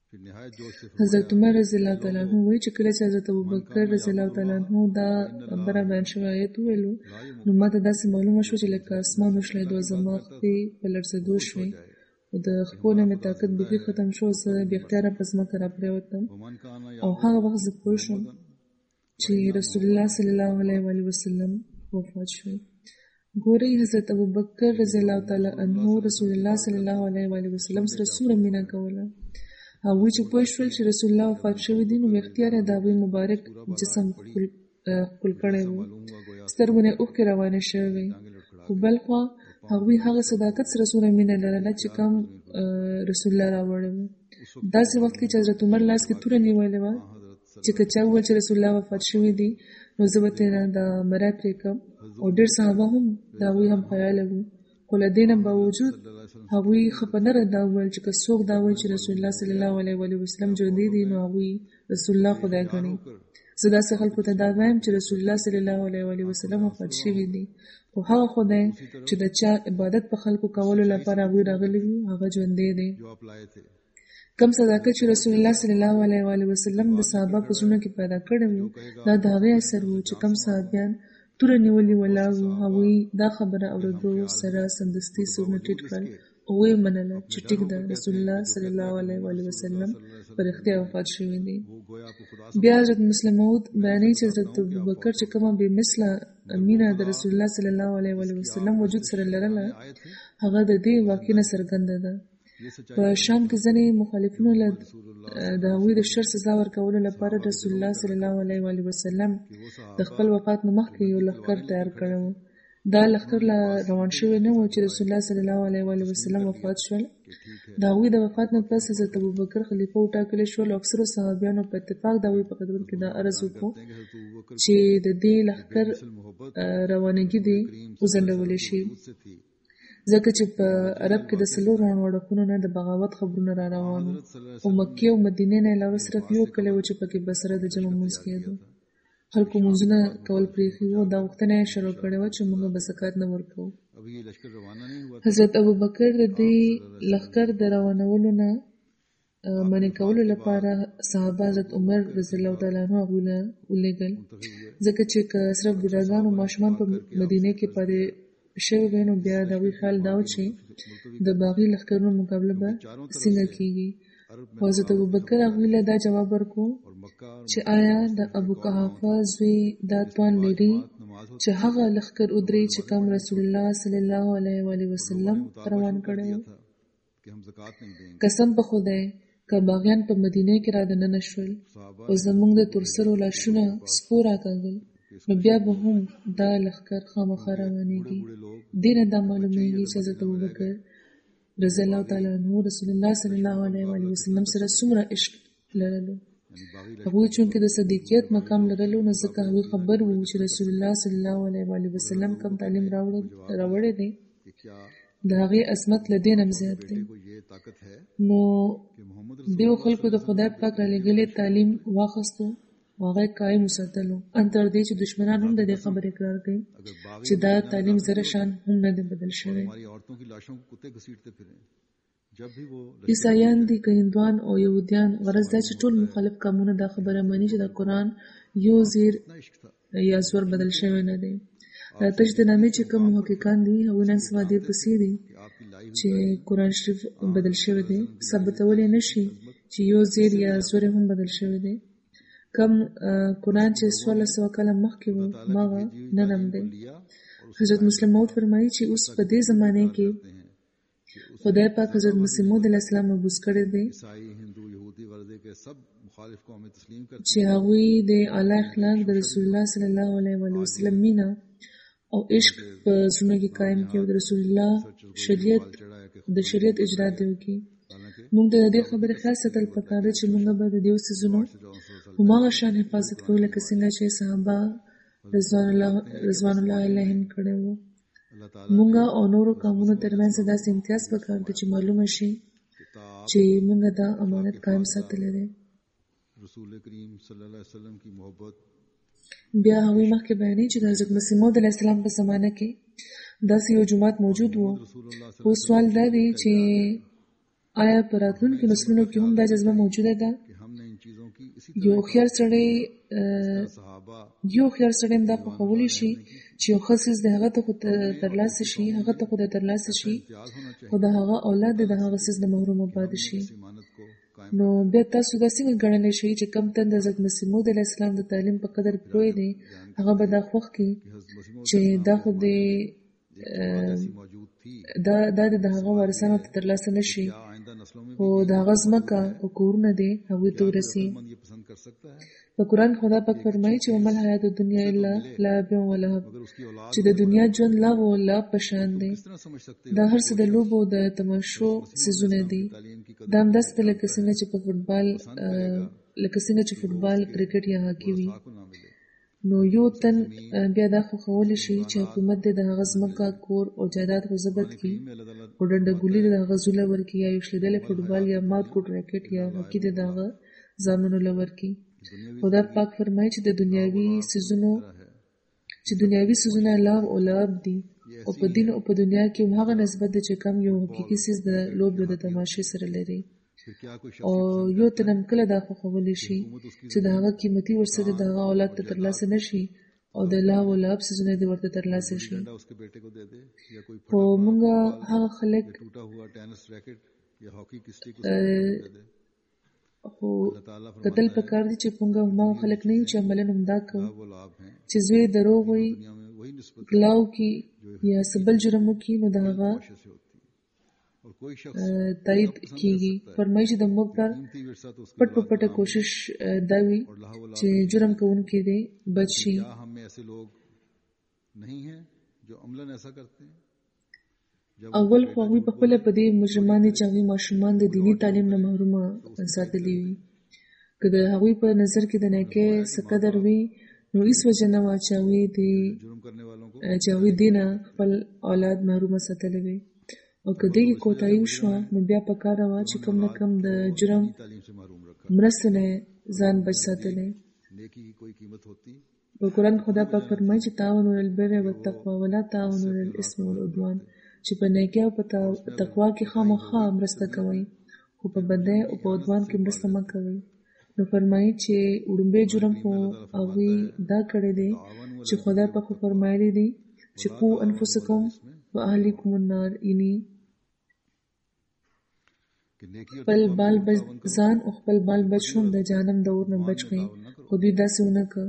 حضرت عمر رضی الله تعالی عنہ وایي چې کله چې حضرت ابوبکر رضی الله تعالی عنہ دا خبره بیان شوی آیت ویلو نو ماته داسې معلومه شو چې لکه اسمان وشلېدو زما خپې په لړزېدو شوې او د خپو نه مې طاقت بیخي ختم شو. زه بې اختیاره په ځمکه راپرېوتم او هغه وخت زه پوه شوم چې رسول الله صلی الله علیه و وسلم وفات شوی. ګورئ حضرت ابوبکر رضی الله تعالی عنہ رسول الله صلی الله علیه و وسلم سره څومره مینه کوله. هغوی چې پوه شول چې رسول الله وفات شوی دی نو بې اختیاره د هغوی مبارک جسم ښکل کړی و، سترګو نه اوښکې روانې شوې وې. خو بل خوا هغوی هغه صداقت سره څومره مینه لرله چې کوم رسول الله راوړی و. داسې وخت کې چې حضرت عمر لاس کې توره نیولې وه چې که چا وویل چې رسول الله وفات شوی دی نو زه به ترې د مرۍ پرې کړم او ډېر صحابه هم د هغوی هم خیاله وو. خو له دې نه باوجود هغوی خفه نه دا وویل چې که څوک دا وایي چې رسول الله صلی الله علیه و وسلم ژوندی دی نو هغوی رسول الله خدای ګڼي. زه داسې خلکو ته دا وایم چې رسول الله صلی الله علیه و وسلم وفات شوی دی، خو هغه خدای چې د چا عبادت په خلکو کولو لپاره هغوی راغلي وو هغه ژوندی دی. کم صداقت چې رسول الله صلی الله علیه و وسلم د صحابه په زړونو کې پیدا کړی و دا د هغې اثر و چې کم صحابیان توره نیولې ولاړ وو. هغوی دا خبره اورېدو سره سمدستي سرونه ټیټ کړل او ویې منله چې ټیک ده رسول الله صلی الله علیه و وسلم په رښتیا وفات شوی دی. بیا حضرت مسلم موعود بیانوي چې حضرت ابوبکر چې کومه بې مثله مینه د رسول الله صلی الله علیه و وسلم وجود سره لرله هغه د دې واقعې نه څرګنده ده. په شام کې ځینې مخالفینو له د هغوی د شر سزا ورکولو لپاره رسول الله صلی الله علیه و وسلم د خپل وفات نه مخکې یو لښکر تیار کړی و. دا لښکر لا روان شوی نه و چې رسول الله صلی الله علیه و وسلم وفات شول. د هغوی د وفات نه پس حضرت ابوبکر خلیفه وټاکلی شول او اکثرو صحابیانو په اتفاق د هغوی په خدمت کې دا عرض وکړو چې د دې لښکر روانګي دې وځنډولی شي، ځکه چې په عرب کې د څلورو اړخونو نه د بغاوت خبرونه را روان وو او مکې او مدینې نه علاوه صرف یو کلی و چې پکې بسره د جمع مونځ کېدو. خلکو مونځونه کول پرېښي وو. دا غوښتنه یې شروع کړې وه چې موږ به زکات نه ورکوو. حضرت ابوبکر د دې لښکر د روانولو نه منع کولو لپاره صحابه حضرت عمر رضی الله تعالی عنه هغوی له ولېږل، ځکه چې که صرف بوډاګان او ماشومان په مدینې کې پاتې شوی وی نو بیا د هغوی خیال دا و چې د باغي لښکرونو مقابله به څنګه کېږي. حضرت ابوبکر هغوی له دا جواب ورکړو چې آیا د ابو قحافه زوی دا توان لري چې هغه لښکر ودرې چې کوم رسول الله صلی الله علیه و وسلم روان کړی و. قسم په خدای که باغیان په مدینې کې را دننه شول او زموږ د تورسرو لاشونه سپو راکاږل نو بیا به هم دا لښکر خامخا روانېږي. دې نه دا معلومېږي چې حضرت ابوبکر رضی الله تعالی عنه رسول الله صلی الله علیه و وسلم سره څومره عشق لرلو. هغوی چونکې د صدیقیت مقام لرلو نو ځکه هغوی خبر وو چې رسول الله صلی الله علیه و وسلم کوم تعلیم راوړی دی د هغې عظمت له دې نه هم زیات دی. نو دیو خلکو د خدای پاک رالیږلی تعلیم واخیستو او هغه یې قایم وساتلو، ان تر دې چې دشمنان هم د دې خبرې اقرار کوي چې دا تعلیم ذره شان هم نه دی بدل شوی. عیسایان دي که هندوان او یهودیان، غرض دا چې ټول مخالف قومونه دا خبره مني چې د قرآن یو زیر یا زور بدل شوی نه دی. تش د نامې چې کوم محققان دي هغوی نن سبا دې پسې دي چې قرآن شریف بدل شوی دی، ثابتولی نه شي چې یو زیر یا زور هم بدل شوی دی. کم قرآن چې 1400 کاله مخکې و مغه نن هم دی. حضرت مسلم موعود فرمایي چې اوس په دې زمانه کې خدای پاک حضرت مسیح موعود علیه السلام مبعوث کړی دی چې هغوی د اعلی اخلاق د رسول الله صلی الله علیه وسلم مینه او عشق په زړونو کې قایم کړي او د رسول الله شریعت اجرا دی وکړي. موږ د دې خبرې خیال ساتل پکار دی چې موږ به د دې څیزونو هماغه شان حفاظت کوو لکه څنګه چې صحابه رضوان الله علیهم کړی وو. موږ او نورو قومونو ترمنځ داسې امتیاز پکار دی چې معلومه شي چې موږ دا امانت قایم ساتلی دی. रसूल करीम सल्लल्लाहु अलैहि वसल्लम की मोहब्बत بیا هغوی مخکې بیانوي چې د حضرت مسیح موعود علیه السلام په زمانه کې داسې یو جومات موجود و. خو سوال دا دی چې آیا په راتلونکو نسلونو کې هم دا جذبه موجوده ده؟ कि हमने इन चीज़ों की इसी یو هوښیار سړی सहाबा هم دا خوښولی شي چې یو ښه څیز د هغه ته خو ترلاسه شي، هغه ته خو د ترلاسه شي، خو د هغه اولاد د هغه څیز د محرومه پاتې شي. इमानत को कायम نو بیا تاسو دا څنګه ګڼلی شئ چې کم تن د حضرت مسیح موعود علیه السلام د تعلیم په قدر پوه دی، هغه به دا خوښ کړي چې دا خو د मौजूद थी دا د هغه وارثانو ته ترلاسه نه شي، या आइंदा नस्लों में خو د هغه ځمکه او کورونه دی هغوی ته ورسي. मन ये पसंद कर सकता है په قرآن خدا پاک فرمایي چې ومل حیات الدنیا الا لعب و لهب، मगर उसकी औलाद چې د دنیا ژوند لهو او لعب په شان دی. किस तरह समझ सकते دا هر څه د لوبو د تماشو څیزونه دي. तालीम की دا همداسې ده لکه څنګه چې فوټبال کرکټ یا هاکي وي. को ना मिले نو یو تن بیا دا خوښولی شي چې حکومت دې د هغه ځمکه کور او جایداد خو ضبط کړي او ډنډګولي د هغه زوله ورکړي یا یو شلیدلی فوټبال یا مات کوټ راکټ یا هاکي دې د هغه زامنو له ورکړي. خدا پاک فرمایي چې د دنیاوي څیزونه لهو او لعب دي، او په دین او په دنیا کې هم هغه نسبت دی چې کم یو حقیقي څیز د لوبو د تماشې سره لري. फिर क्या कोई او یو تن هم کله دا خوښولی شي چې د هغه قیمتي ورسره د هغه اولاد ته ترلاسه نه شي او د لهو او لعب څیزونه دې ورته ترلاسه شي. डंडा उसके बेटे को दे दे या कोई خو موږ هغه خلک टूटा हुआ टेनिस रैकेट या हॉकी की स्टिक उसको दे दे خو अल्लाह ताला کتل پکار دي چې موږ هم خلک نه یو چې عملاً همدا کوو वो लाभ हैं چې زوی دروغ وي، दुनिया में वही निस्बत غلاو کې یا سبل جرم وکړي نو د هغه से होती है और कोई शख्स تایید کیږي. فرمایي چې د مور پلار कीमती विरसा तो उसके پټ په پټه کوشش دا وي چې جرم کوونکي دی بچ شي. क्या हम में ऐसे लोग नहीं हैं जो अमलन ऐसा करते हैं اول خو هغوی په خپله په دې مجرمان دي چې هغوی ماشومان د دیني تعلیم نه محرومه ساتلي وي. که د هغوی په نظر کې د نیکۍ څه قدر وي نو هېڅ وجه نه وه چې जुर्म करने वालों को هغوی دې نه خپل اولاد محرومه ساتلی وي. او که دې کې کوتاهي وشوه نو بیا پکاره وه چې کم نه کم د جرم तालीम से महरूम रखा مرسته نه ځان بچ ساتلی. नेकी की कोई कीमत होती په قرآن خدا پاک فرمایي چې تعاونوا علی البر والتقوى ولا تعاونوا علی الاثم والعدوان، چې په نیکۍ او په تقوا کې خامخا مرسته کوئ خو په بدۍ او په عدوان کې مرسته مه کوئ. نو فرمایي چې وړومبی جرم خو هغوی دا کړی دی چې خدا پاک خو فرمایلی دی چې قو انفسکم و اهلیکم النار، یعنی कि नेकी और خپل بال بچ ځان او خپل بال بچ هم د جهنم د اور نه بچ کړئ. خو دوی داسې ونه کړه.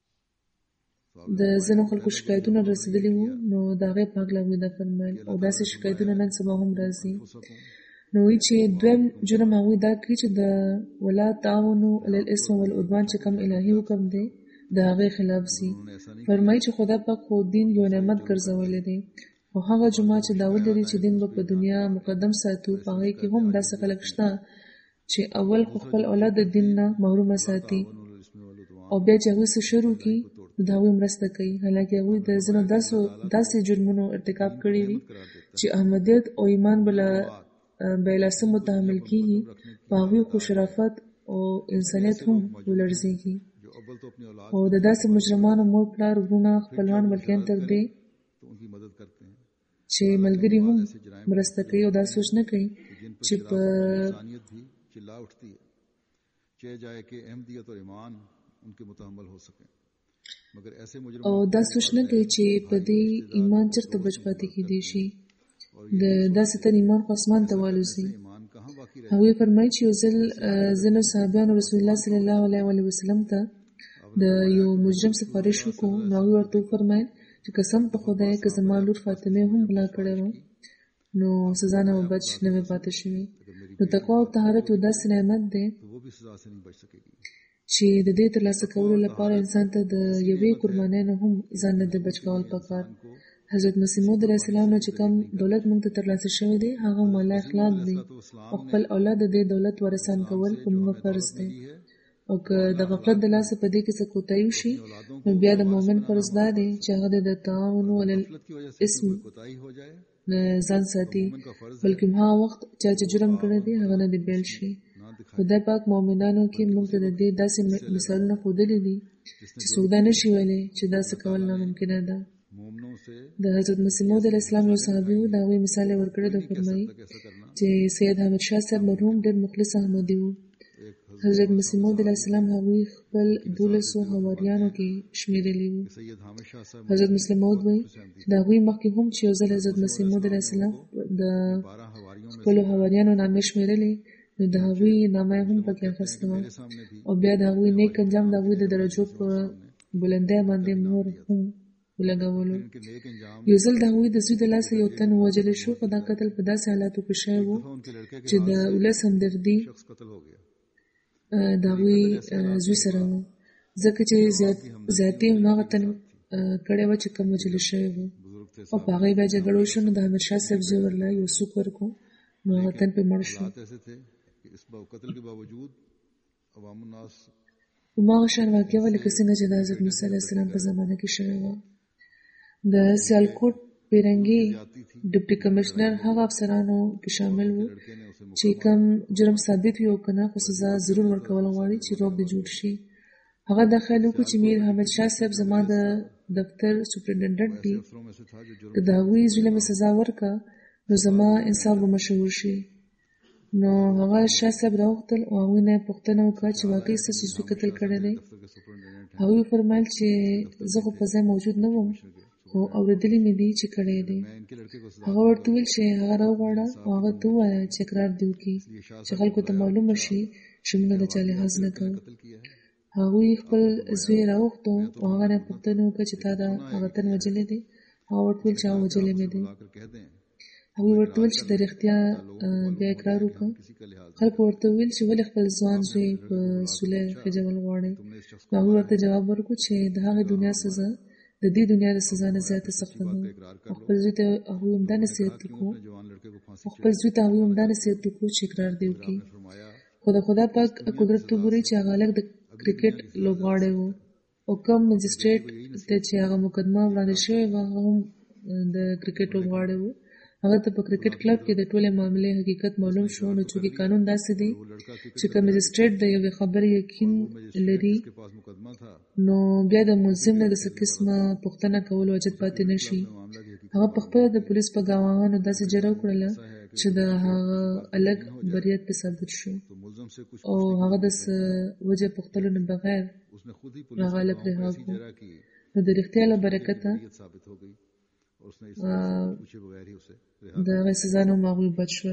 د ځینو خلکو شکایتونه رسېدلي وو نو د هغې په هکله هغوی دا فرمایل او داسې شکایتونه نن سبا هم راځي. نو وایي چې دویم جرم هغوی دا کړي چې د ولا تعاونوا علی الاثم والعدوان چې کوم الهي حکم دی د هغې خلاف ځي. فرمایي چې خدا پاک خو دین یو نعمت ګرځولی دی او هغه جماعت چې دعوت لري چې دین به په دنیا مقدم ساتو، په هغې کې هم داسې خلک شته چې اول خو خپل اولاد د دین نه محرومه ساتي او بیا چې هغوی څه شروع کړي نو د هغوی مرسته کوي، حالانکه هغوی د ځینو داسې جرمونو ارتکاب کړي وي چې احمدیت او ایمان به له څه متحمل کېږي، په هغوی خو شرافت او انسانیت هم ولړزېږي. او د داسې مجرمانو مور پلار وروڼه خپلوان بلکې تر دې तो उनकी मदद करते हैं چې ملګري هم مرسته کوي او دا سوچ نه کوي چې په इंसानियत भी चिल्ला उठती है चाहे जाए कि अहमदियत और ईमान उनके मुतहम्मल हो सके मगर ऐसे मुजरिम او دا سوچ نه کوي چې په دې ایمان چېرته بچ پاتې کېدی شي. د داسې تن ایمان خو اسمان ته والوځي. ईमान कहाँ बाकी रहे هغوی فرمایي چې یو ځل ځینو صحابیانو رسول الله صلی الله علیه وسلم ته د یو مجرم سفارش وکړو نو هغوی ورته وفرمیل چې قسم په خدای که زما لور فاطمه هم غلا کړې وه نو سزا نه به بچ نه وی پاتې شوي. نو تقوا او طهارت یو داسې نعمت دی तो वो भी सजा से नहीं बच सकेगी چې د دې ترلاسه کولو لپاره انسان ته د یوې قربانۍ نه هم ځان نه د بچ کول پکار. حضرت مسیح موعود علیه السلام نه چې کوم دولت موږ ته ترلاسه شوی دی هغه مالا اخلاق دی او خپل اولاد د دې دولت ورثان کول په موږ فرض دی. او که د غفلت د لاسه په دې کې څه کوتاهي وشي نو بیا د مؤمن فرض دا دی چې هغه د تعاون علی الاسم कोताही हो जाए ځان ساتي، بلکې هغه وخت چې جرم کړی دی هغه نه دی بیل شي خدای پاک مؤمنانو کې موږ ته د دې داسې مثالونه ښودلي دي چې څوک دا نشي ویلی چې داسې کول ناممکنه ده. د حضرت مسیح موعود علیه السلام یو صحابي و، د هغوی مثال یې ورکړی ده. فرمایي چې سید حامد شاه صاحب مرحوم ډېر مخلص احمدي و. حضرت مسیح موعود علیه السلام هغوی خپل 12 حواریانو کې شمیرلی وو. حضرت مسلم موعود وایي چې د هغوی مخکې هم چې یو ځل حضرت مسیح موعود علیه السلام د خپلو حواریانو نامې شمیرلې، نو د هغوی نامه هم پکې اخیسته وه، او بیا د هغوی نیک انجام د هغوی د درجو په بلندۍ باندې مهر هم ولګولو. یو ځل د هغوی د زوی د لاسه یو تن ووژلی شو، خو دا قتل په داسې حالاتو کې شوی و چې د ولس همدردي د هغوی زوی سره و، ځکه چې زیاتې هماغه تن کړی وه چې کوم وژلی شوی و، او په هغه یې بیا جګړه وشوه. نو د احمد شاه صاحب زوی ورله یو سوک ورکړو، نو هغه تن پرې مړ شو. هماغه شان واقعه وه لکه څنګه چې د حضرت موسی علیه السلام په زمانه کې شوې وه. د سیالکوټ پیرنګي ډپټي کمشنر هغه افسرانو کې شامل وو چې کوم جرم ثابت وي او که نه، خو سزا ضرور ورکول غواړي چې روغ دې جوړ شي. هغه دا خیال وکړو چې میر حامد شاه صاحب زما د دفتر سپرنټنډنټ دي، که د هغوی زوی له مې سزا ورکړه نو زما انصاف به مشهور شي. نو هغه شاه صاحب راوغوښتل او هغوی نه یې پوښتنه وکړه چې واقعي ستاسو زوی قتل کړی دی؟ هغوی وفرمایل چې زه خو په ځای موجود نه وم، خو اورېدلي مې دي چې کړی دی. هغه ورته وویل چې هغه راوغواړه او هغه ته ووایه چې اقرار دې وکړي چې خلکو ته معلومه شي چې موږ د چا لحاظ نه کوو. هغوی خپل زوی راوغوښتو او هغه نه یې پوښتنه وکړه چې تا دا هغه تن وژلی دی؟ هغه ورته وویل چې هغه وژلی مې دی. هغوی ورته وویل چې د رښتیا بیا اقرار وکړه. خلکو ورته وویل چې ولې خپل ځوان زوی په سولی خېجول غواړئ؟ نو هغوی ورته جواب ورکړو چې د هغې دنیا سزا د دې دنیا د سزا نه زیاته سخته ده. او خپل زوی ته هغوی همدا نصیحت وکړو چې اقرار دې وکړي. خو د خدای پاک قدرت وګورئ چې هغه هلک د کرکټ لوبغاړی و، او کوم مجسټریټ ته چې هغه مقدمه وړاندې شوې وه هغه هم د کرکټ لوبغاړی و. هغه ته په کرکټ کلب کې د ټولې معاملې حقیقت معلوم شو. نو چونکې قانون داسې دی چې که مجسټریټ د یوې خبرې یقین لري، نو بیا د ملزم نه د څه قسمه پوښتنه کولو حاجت پاتې نه شي. هغه پخپله د پولیس په ګواهانو داسې جره وکړله چې د هغه هلک بریت پرې ثابت شو، او هغه د څه وجه پوښتلو نه بغیر هغه هلک رها کړو. نو د رښتیا له برکته د هغې سزا نه هم هغوی بچ شول.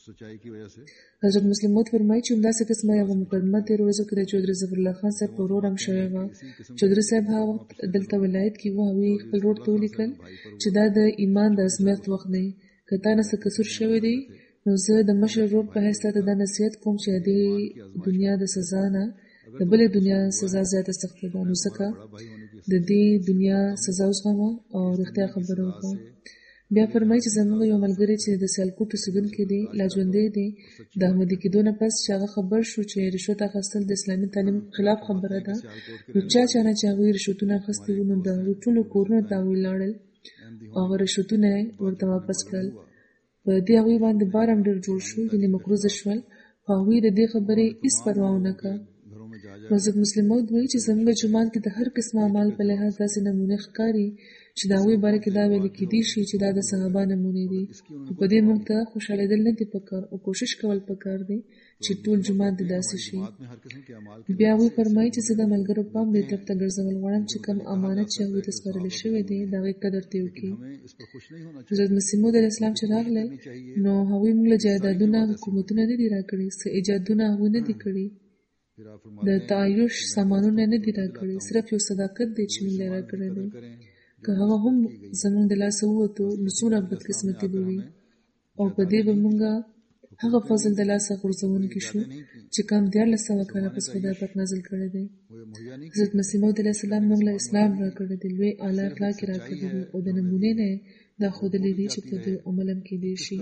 حضرت مسلم موعود فرمایي چې همداسې قسمه یوه مقدمه تېرو ورځو کې د چودھری ظفرالله خان صاحب په ورور هم شوې وه. چودھری صاحب هغه وخت دلته ولایت کې وو. هغوی خپل ورور ته ولیکل چې دا د ایمان د ازمېښت وخت دی، که تا نه څه قصور شوی دی نو زه د مشر ورور په حیث تاته دا نصیحت کوم چې د دې دنیا د سزا نه د بلې دنیا سزا زیاته سخته ده، نو ځکه د دې دنیا سزا وزغمه او رښتیا خبره وکړه. بیا فرمایي چې زموږ یو ملګری چې د سیالکوټ اوسېدونکی دی لا ژوندی دی، د احمدي کېدو نه پس چې هغه خبر شو چې رشوت اخیستل د اسلامي تعلیم خلاف خبره ده، نو چا نه چې هغوی رشوتونه اخیستي وو، نو د هغوی ټولو کورونو ته هغوی لاړل او هغه رشوتونه یې ورته واپس کړل. په دې هغوی باندې بار هم ډېر جوړ شو، یعنې مقروضه شول، خو هغوی د دې خبرې هېڅ پروا ونه کړه. حضرت مسلم موعود وایي چې زموږ جومات کې د هر قسم اعمال په لحاظ داسې نمونې ښکاري چې د هغوی باره کې دا ویل کېدی شي چې دا د صحابه نمونې دي. خو په دې موږ ته خوشحالېدل نه دي پکار او کوشش کول پکار دی چې ټول جومات دې داسې شي. بیا هغوی فرمایي چې زه د ملګرو پام دې طرف ته ګرځول غواړم چې کوم امانت چې هغوی ته سپارلی شوی دی د هغې قدر ته وکړي. حضرت مسیح موعود علیه السلام چې راغلی نو هغوی موږ له جایدادونه حکومتونه نه دي راکړي، څه ایجادونه هغوی نه دي کړي، د تعایش سامانونه نه دي راکړي، صرف یو صداقت دی چې موږ له راکړی دی. که هغه هم زموږ د لاسه ووتو نو څومره بدقسمتي به وي، او په دې به موږ هغه فضل د لاسه غورځوونکي شو چې کوم 1400 کاله پس خدای پاک نازل کړی دی. حضرت مسیح موعود علیه السلام موږ له اسلام راکړی دی، لوی اعلی اخلاق یې راکړي دي او د نمونې نه یې دا ښودلي دي چې په دې عمل هم کېدی شي.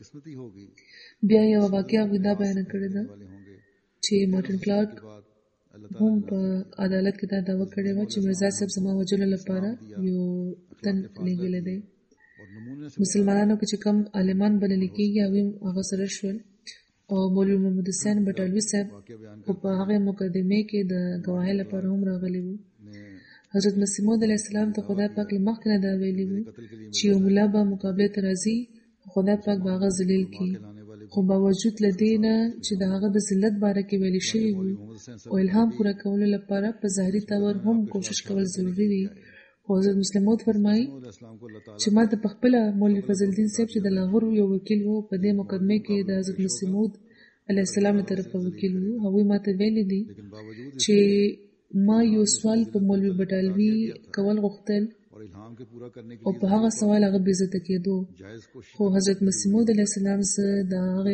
بیا یوه واقعه هغوی دا بیانه کړې ده چې مارټن کلارک هم په عدالت کې دا دعوه کړې وه چې مرزا صاحب زما وژلو لپاره یو تن لېږلی دی. مسلمانانو کې چې کوم عالمان بللی کېږي هغوی هم هغه سره شول، او مولوي محمد حسین بټالوي صاحب په هغه مقدمه کې د گواهی لپاره هم راغلي وو. حضرت مسیح موعود علیه السلام ته خدای پاک له مخکې نه دا ویلي وو چې یو ملا به مقابله ته راځي، خدای پاک به هغه ذلیل کړي. خو باوجود له دې نه چې د هغه د ذلت باره کې ویلي شوي وو او الهام پوره کولو لپاره په ظاهري طور هم کوشش کول ضروري دي. خو حضرت مسیح موعود فرمایي چې ما ته پخپله مولوي فضل الدین صاحب چې د لاهور یو وکیل وو په دې مقدمه کې د حضرت مسیح موعود علیه السلام له طرفه وکیل وو، هغوی ما ته ویلي دي چې ما یو سوال په مولوي بټالوي کول غوښتل او په هغه سوال هغه بې عزته کېدو، خو حضرت مسیح موعود علیه السلام زه د هغې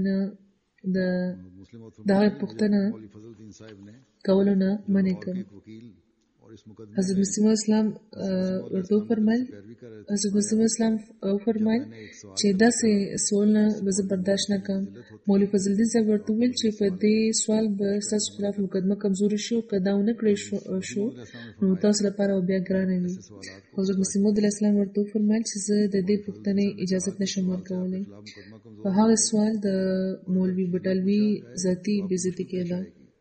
پوښتنه کولو نه منع کړم. حضرت مسیح موعود اسلام ورته وفرمایل چې داسې سوالونه به زه برداشت نه کړم. مولوي فضل الدین صاحب ورته وویل چې په دې سوال به ستاسو خلاف مقدمه کمزوري شي او که دا ونه کړی شو نو تاسو لپاره به بیا ګرانه وي. حضرت مسیح موعود علیه السلام ورته وفرمایل چې زه د دې پوښتنې اجازت نشم ورکولی. په هغه سوال د مولوي بټالوي ذاتي بې عزتي کېده.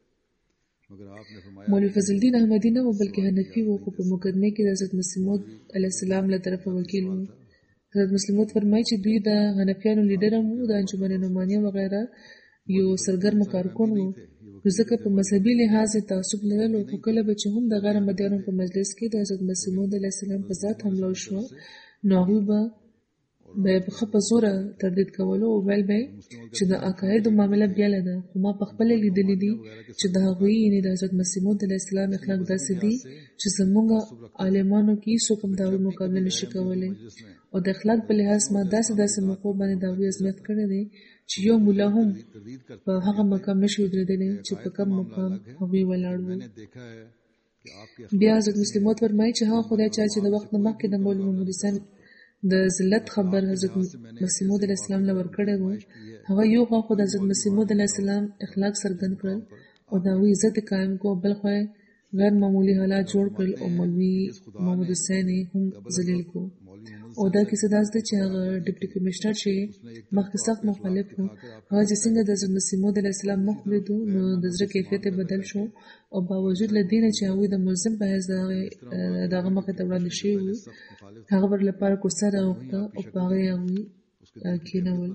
مولوي فضل الدین احمدي نه و بلکې حنفي و، خو په مقدمه کې د حضرت مسیح موعود علیه السلام له طرفه وکیل و. حضرت مسیح موعود فرمایي چې دوی د حنفیانو لیډر هم وو، د انجمن نعمانیه وغیره یو سرګرم کارکون و، نو ځکه په مذهبي لحاظ تعصب لرلو. خو کله به چې هم د غیر احمدیانو په مجلس کې د حضرت مسیح موعود علیه السلام په ذات حمله وشوه نو هغوی به ښه په زوره تردید کولو او ویل به چې د عقایدو معامله بیله ده. خو ما پخپله لیدلي دي چې د هغوی یعنې د حضرت مسیح موعود علیه السلام اخلاق داسې دي چې زموږ عالمانو کې څوک هم د هغوی مقابله نشي کولی. او د اخلاق په لحاظ ما داسې موقعو باندې د هغوی ازمیت کړی دی چې یو ملا هم په هغه مقام نشي ودرېدلی چې په کوم مقام هغوی ولاړ وو. بیا حضرت مسیح موعود فرمایي چې هغه خدای چا چې د وخت نه مخکې د مولوي محمد حسین د ذلت خبر حضرت مسیح موعود علیه السلام له ورکړی و، هغه یو خوا د حضرت مسیح موعود علیه السلام اخلاق څرګند کړل او د هغوی عزت قایم کو، بل خوا غیر معمولي حالات جوړ کړل او مولوي محمد حسین هم ذلیل کو. او دا کیسه داسې ده چې هغه ډپټي کمشنر چې مخکې سخت مخالف و، هغه چې څنګه د حضرت مسیح موعود علیه السلام مخ ولیدو نو د زړه کیفیت یې بدل شو او باوجود له دې نه چې هغوی د ملزم په حیث د هغه مخې ته وړاندې شوي وو، هغه ور لپاره کوڅه راوغوښته او په هغه یې هغوی کېنول.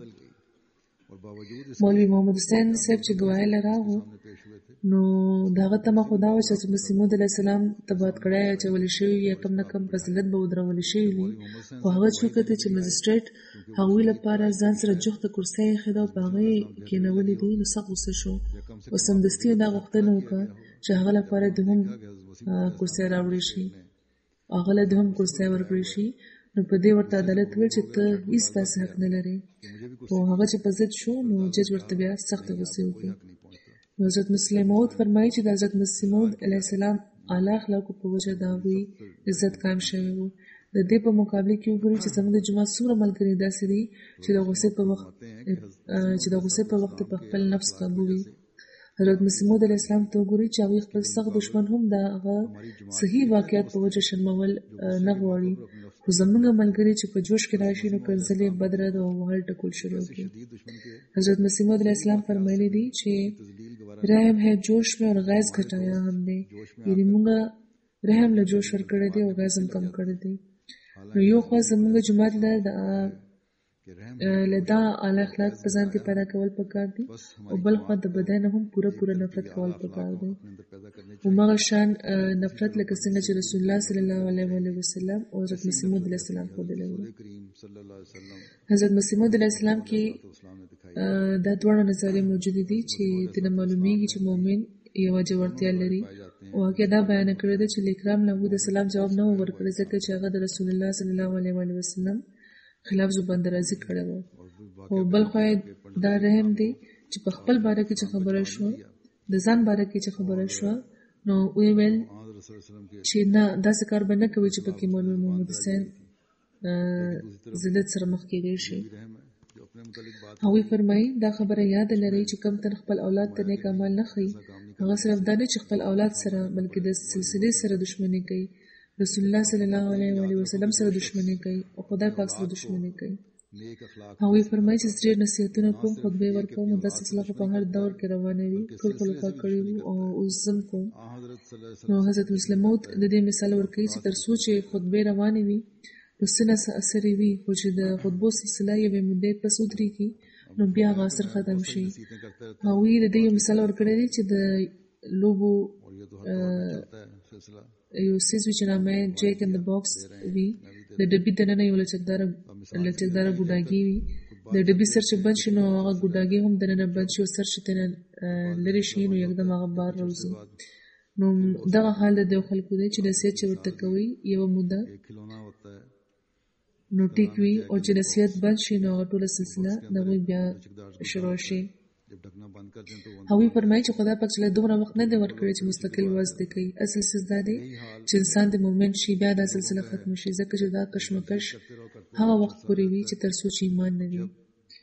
مولوي محمد حسین صاحب چې ګواهی له راغو نو د هغه تمه خو دا وه چې حضرت مسیح موعود علیه السلام تبعید کړی یا اچولی شوي یا کم نه کم په ذلت به ودرولي شوي وي. خو هغه چې وکتل چې مجسټریټ هغوی لپاره ځان سره جوخته کرسۍ ایښې ده او په هغه یې کېنولي دي نو سخت غوسه شو او سمدستي یې دا غوښتنه وکړه چې هغه لپاره د هم کرسۍ راوړی شي، هغه له د هم کرسۍ ورکړی شي. نو په دې ورته عدالت ویل چې ته هېڅ داسې حق نه لرې. خو هغه چې په ضد شو نو جج ورته بیا سختې غوسې وکړې. نو حضرت مسیح موعود فرمایي چې د حضرت مسیح موعود علیه السلام اعلی اخلاقو په وجه د هغوی عزت قایم شوی و. د دې په مقابله کې وګورئ چې زموږ د جومات څومره ملګري داسې دي چې د غوسې په وخت په خپل نفس قابو وي. حضرت مسیح موعود علیه السلام ته وګورئ چې هغوی خپل سخت دشمن هم د هغه صحیح واقعیت په وجه شرمول نه غواړي. خو زموږ ملګري چې په جوش کې راشي نو کنځل یې بدرد او وهل ټکول شروع کړي. حضرت مسیح موعود علیه السلام فرمایلی دي چې رحم ہے جوش میں اور غیظ گھٹایا ہم نے، یعنی موږ رحم له جوش ورکړی دی او غیظ هم کم کړی دی. نو یو خوا زموږ جومات له دا اعلی اخلاق په ځان کې پیدا کول پکار دي او بل خوا د بدن نه هم پوره نفرت کول پکار دی. هماغه شان نفرت لکه څنګه چې رسول الله صلی الله علیه وسلم او حضرت مسیح موعود علیه السلام ښودلی وو. حضرت مسیح موعود علیه السلام کې دا دواړه نظریې موجودې دي چې ترې معلومیږي چې مؤمن یوه جوړتیا لري او هغې دا بیانه کړې ده چې له اکرام نه د سلام جواب نه و ورکړی ځکه چې هغه د رسول الله صلی الله علیه وسلم خلاف زباندرازي کړې وه. او بل خوا دا رحم دی چې په خپل باره کې چې خبره شوه، د ځان باره کې چې خبره شوه نو ویې ویل چې نه داسې کار به نه کوي چې پکې مولوي محمد حسین ذلت سره مخ کېدی شي. هغوی فرمایي دا خبره یاد لرئ چې کم تن خپل اولاد ته نیک عمل نه ښیي هغه صرف دا نه چې خپل اولاد سره بلکې د سلسلې سره دښمني کوي، رسول الله صلی الله علیه وسلم سره دښمني کوي او خدای پاک سره دښمني کوي. هغوی فرمایي چې ډېر نصیحتونه کوم، خطبې ورکوم، دا سلسله په هر دور کې روانه وي، ټول خلفا کړي وو او اوس زم کوم. نو حضرت مسلم موعود د دې مثال ورکوي چې تر څو چې خطبې روانې وي نو څه نه څه اثر وي، خو چې د خطبو سلسله یوې مودې پس ودرېږي نو بیا هغه اثر ختم شي. هغوی د دې یو مثال ورکړی دی چې د لوبو یو څیز وي چې نامه یې جیک ان د باکس وي، د ډبي دننه یو لچکداره ګوډاګي وي، د ډبي سر چې بند شي نو هغه ګوډاګي هم دننه بند شي او سر چې ترې لرې شي نو یکدم هغه بار راوځي. نو دغه حال د دې خلکو دی چې نصیحت چې ورته کوي یوه موده نو ټیک وي، او چې نصیحت بند شي نو هغه ټوله سلسله د هغوی بیا شروع شي. هغوی فرمایي چې خدای پاک چې له دومره وخت نه دی ورکړی چې مستقل وعظ دی کوي. اصل څیز دا دی چې انسان د مومن شي بیا دا سلسله ختم شي، ځکه چې دا کشمکش هغه وخت پورې وي چې تر څو چې ایمان نه وي.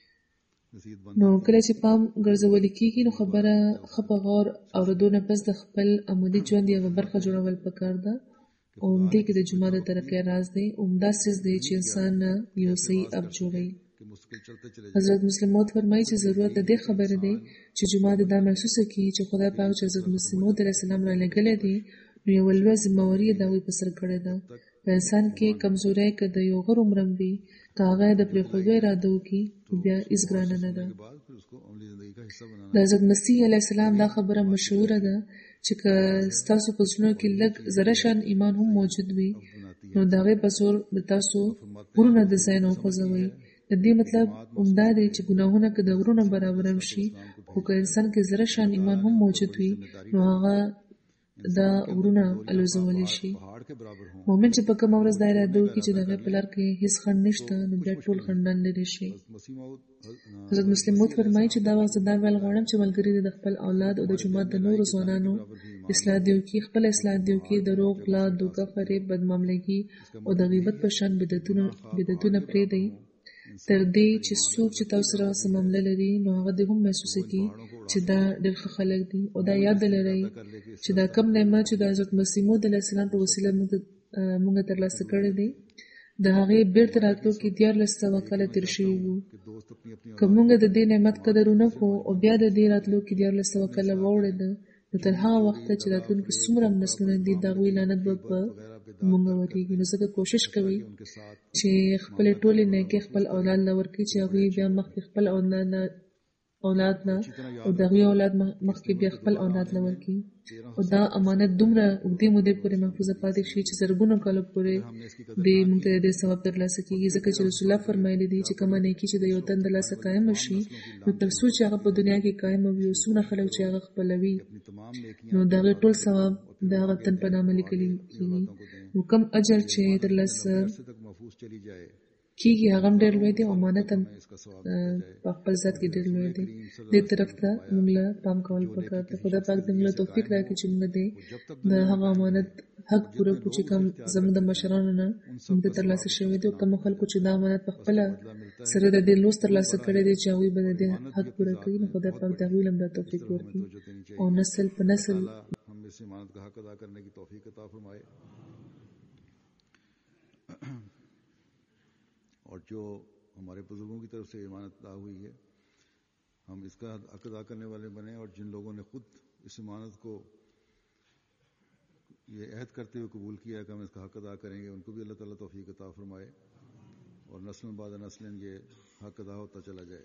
نو کله چې پام ګرځولی کېږي نو خبره ښه په غور اورېدو نه پس د خپل عملي ژوند یوه برخه جوړول پکار ده، او همدې کې د جماعت د ترقۍ راز دی. عمده څیز دی چې انسان یو صحیح اب جوړوي. حضرت مسلم موعود فرمایي چې ضرورت د دې خبره دی چې جماعت دا محسوسه کړي چې خدای پاک چې حضرت مسلم موعود علیه السلام را لېږلی دی نو یوه لویه ذمهواري یې د هغوی په سر کړې ده. په انسان کې کمزوری که د یو غر عمر هم وي، که هغه یې د پرېښودو اراده وکړي بیا هېڅ ګرانه نه ده. د حضرت مسیح علیه السلام دا خبره مشهوره ده چې که ستاسو په زړونو کې لږ ذره شان ایمان هم موجود وي نو د هغې په زور د تاسو غرونه د ځای نه وخوځوئ. د دې مطلب همدا دی چې ګناهونه که د غرونو برابر هم شي، خو که انسان کې ذره شان ایمان هم موجود وي نو هغه دا غرونه الوزولی شي. مومن چې په کومه ورځ دا اراده وکړي چې د هغې په لار کې هېڅ خنډ نشته نو بیا ټول خنډان لرې شي. حضرت مسلم موعود فرمایي چې دا وخت زه دا ویل غواړم چې ملګري د خپل اولاد او د جومات د نورو ځوانانو اصلاح دې وکړي، خپله اصلاح دې وکړي، دروغ، غلا، دوکه، فریب، بدمعاملګي او د غیبت په شان بدعتونه پرېږدئ، تر دې چې څوک چې تاسو سره څه معامله لري نو هغه دې هم محسوسه کړي چې دا ډېر ښه خلک دي. او دا یاد ولرئ چې دا کم نعمت چې د حضرت مسیح موعود علیه السلام په وسیله موږ ترلاسه کړی دی د هغې بېرته راتلو کې 1400 کاله تېر شوي وو. که موږ د دې نعمت قدر ونه کړو او بیا د دې راتلو کې 1400 کاله واوړېده نو تر هغه وخته چې راتلونکي څومره نسلونه دي د هغوی لعنت به په موږ ورېږي. نو ځکه کوشش کوئ چې خپلې ټولې نیکۍ خپل اولاد له ورکړي چې هغوی بیا مخکې خپل اولاد نه او د هغوی اولاد مخکې بیا خپل اولاد له ورکړي، او دا امانت دومره اوږدې مودې پورې محفوظه پاتې شي چې زرګونو کالو پورې دې موږ ته د دې ثواب ترلاسه کېږي. ځکه چې رسول الله فرمایلی دی چې کومه نیکي چې د یو تن د لاسه قایمه شي نو تر څو چې هغه په دنیا کې قایمه وي او څومره خلک چې هغه خپلوي نو د هغې ټول ثواب د هغه تن په نامه لیکلی کېږي. نو کوم اجر چې ترلاسه کېږي هغه هم ډېر لوی دی او امانت هم په خپل ذات کې ډېر لوی دی. دې طرف ته موږ له پام کول پکار دی. خدای پاک دې موږ له توفیق راکړي چې موږ د هغه امانت حق پوره کړو چې کوم زموږ د مشرانو نه موږ ته ترلاسه شوی دی، او کومو خلکو چې دا امانت په خپله سره د دې لوس ترلاسه کړی دی چې هغوی به د دې حق پوره کوي، نو خدای پاک د هغوی هم دا توفیق ورکړي او نسل په نسل اس امانت کا حق ادا کرنے کی توفیق عطا فرمائے. اور جو ہمارے بزرگوں کی طرف سے امانت ادا ہوئی ہے ہم اس کا حق ادا کرنے والے بنے، اور جن لوگوں نے خود اس امانت کو یہ عہد کرتے ہوئے قبول کیا ہے کہ ہم اس کا حق ادا کریں گے، ان کو بھی اللہ تعالیٰ توفیق عطا فرمائے اور نسل بعد نسل یہ حق ادا ہوتا چلا جائے.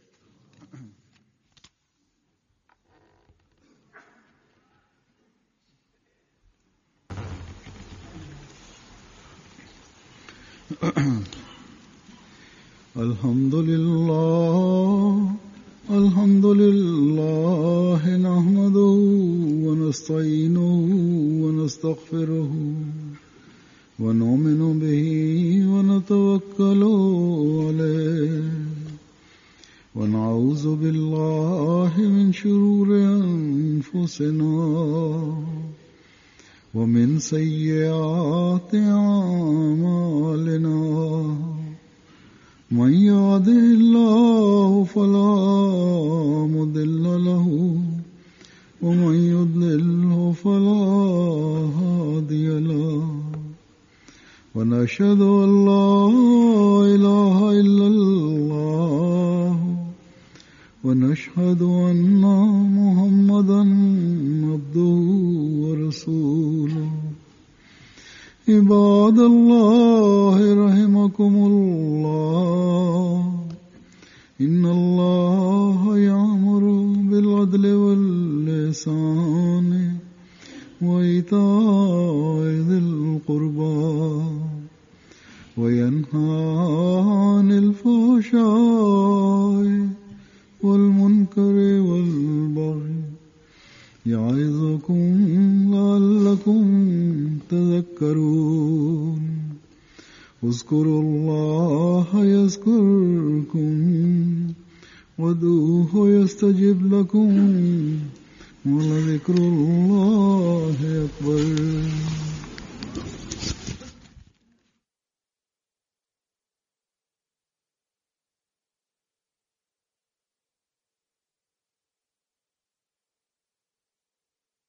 الحمد لله نحمده ونستعينه ونستغفره ونؤمن به ونتوكل عليه ونعوذ بالله من شرور أنفسنا ومن سيئات أعمالنا. من يهده الله فلا مضل له ومن يضلله فلا هادي له ونشهد أن لا إله إلا الله ونشهد أن محمدا عبده ورسوله عباد الله رحمكم الله إن الله يأمر بالعدل والإحسان وإيتاء ذي القربى وينهى عن الفحشاء والمنكر والبغي يعظكم لعلكم تذكرون اذكروا الله يذكركم وادعوه يستجب لكم ولذكر الله أكبر